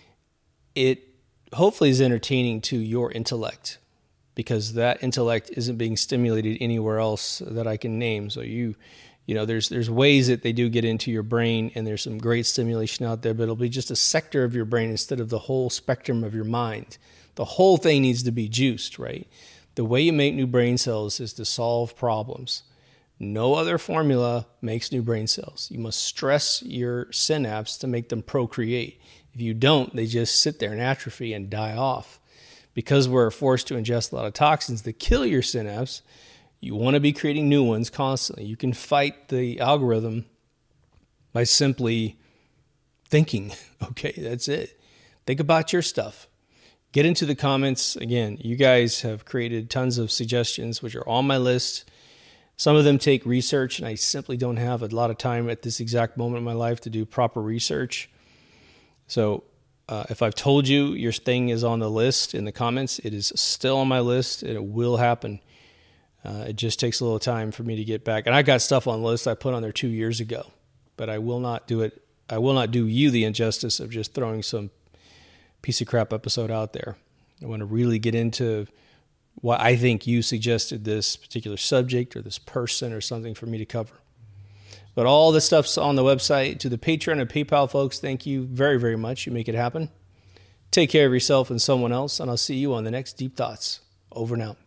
It hopefully is entertaining to your intellect, because that intellect isn't being stimulated anywhere else that I can name. So you, you know, there's there's ways that they do get into your brain, and there's some great stimulation out there, but it'll be just a sector of your brain instead of the whole spectrum of your mind. The whole thing needs to be juiced, right? The way you make new brain cells is to solve problems. No other formula makes new brain cells. You must stress your synapse to make them procreate. If you don't, they just sit there and atrophy and die off. Because we're forced to ingest a lot of toxins that kill your synapse, you want to be creating new ones constantly. You can fight the algorithm by simply thinking. Okay, that's it. Think about your stuff. Get into the comments. Again, you guys have created tons of suggestions, which are on my list. Some of them take research, and I simply don't have a lot of time at this exact moment in my life to do proper research. So uh, if I've told you your thing is on the list in the comments, it is still on my list, and it will happen. Uh, it just takes a little time for me to get back. And I got stuff on the list I put on there two years ago, but I will not do it. I will not do you the injustice of just throwing some piece of crap episode out there. I want to really get into why I think you suggested this particular subject or this person or something for me to cover. But all this stuff's on the website. To the Patreon and PayPal folks, thank you very, very much. You make it happen. Take care of yourself and someone else, and I'll see you on the next Deep Thoughts. Over and out.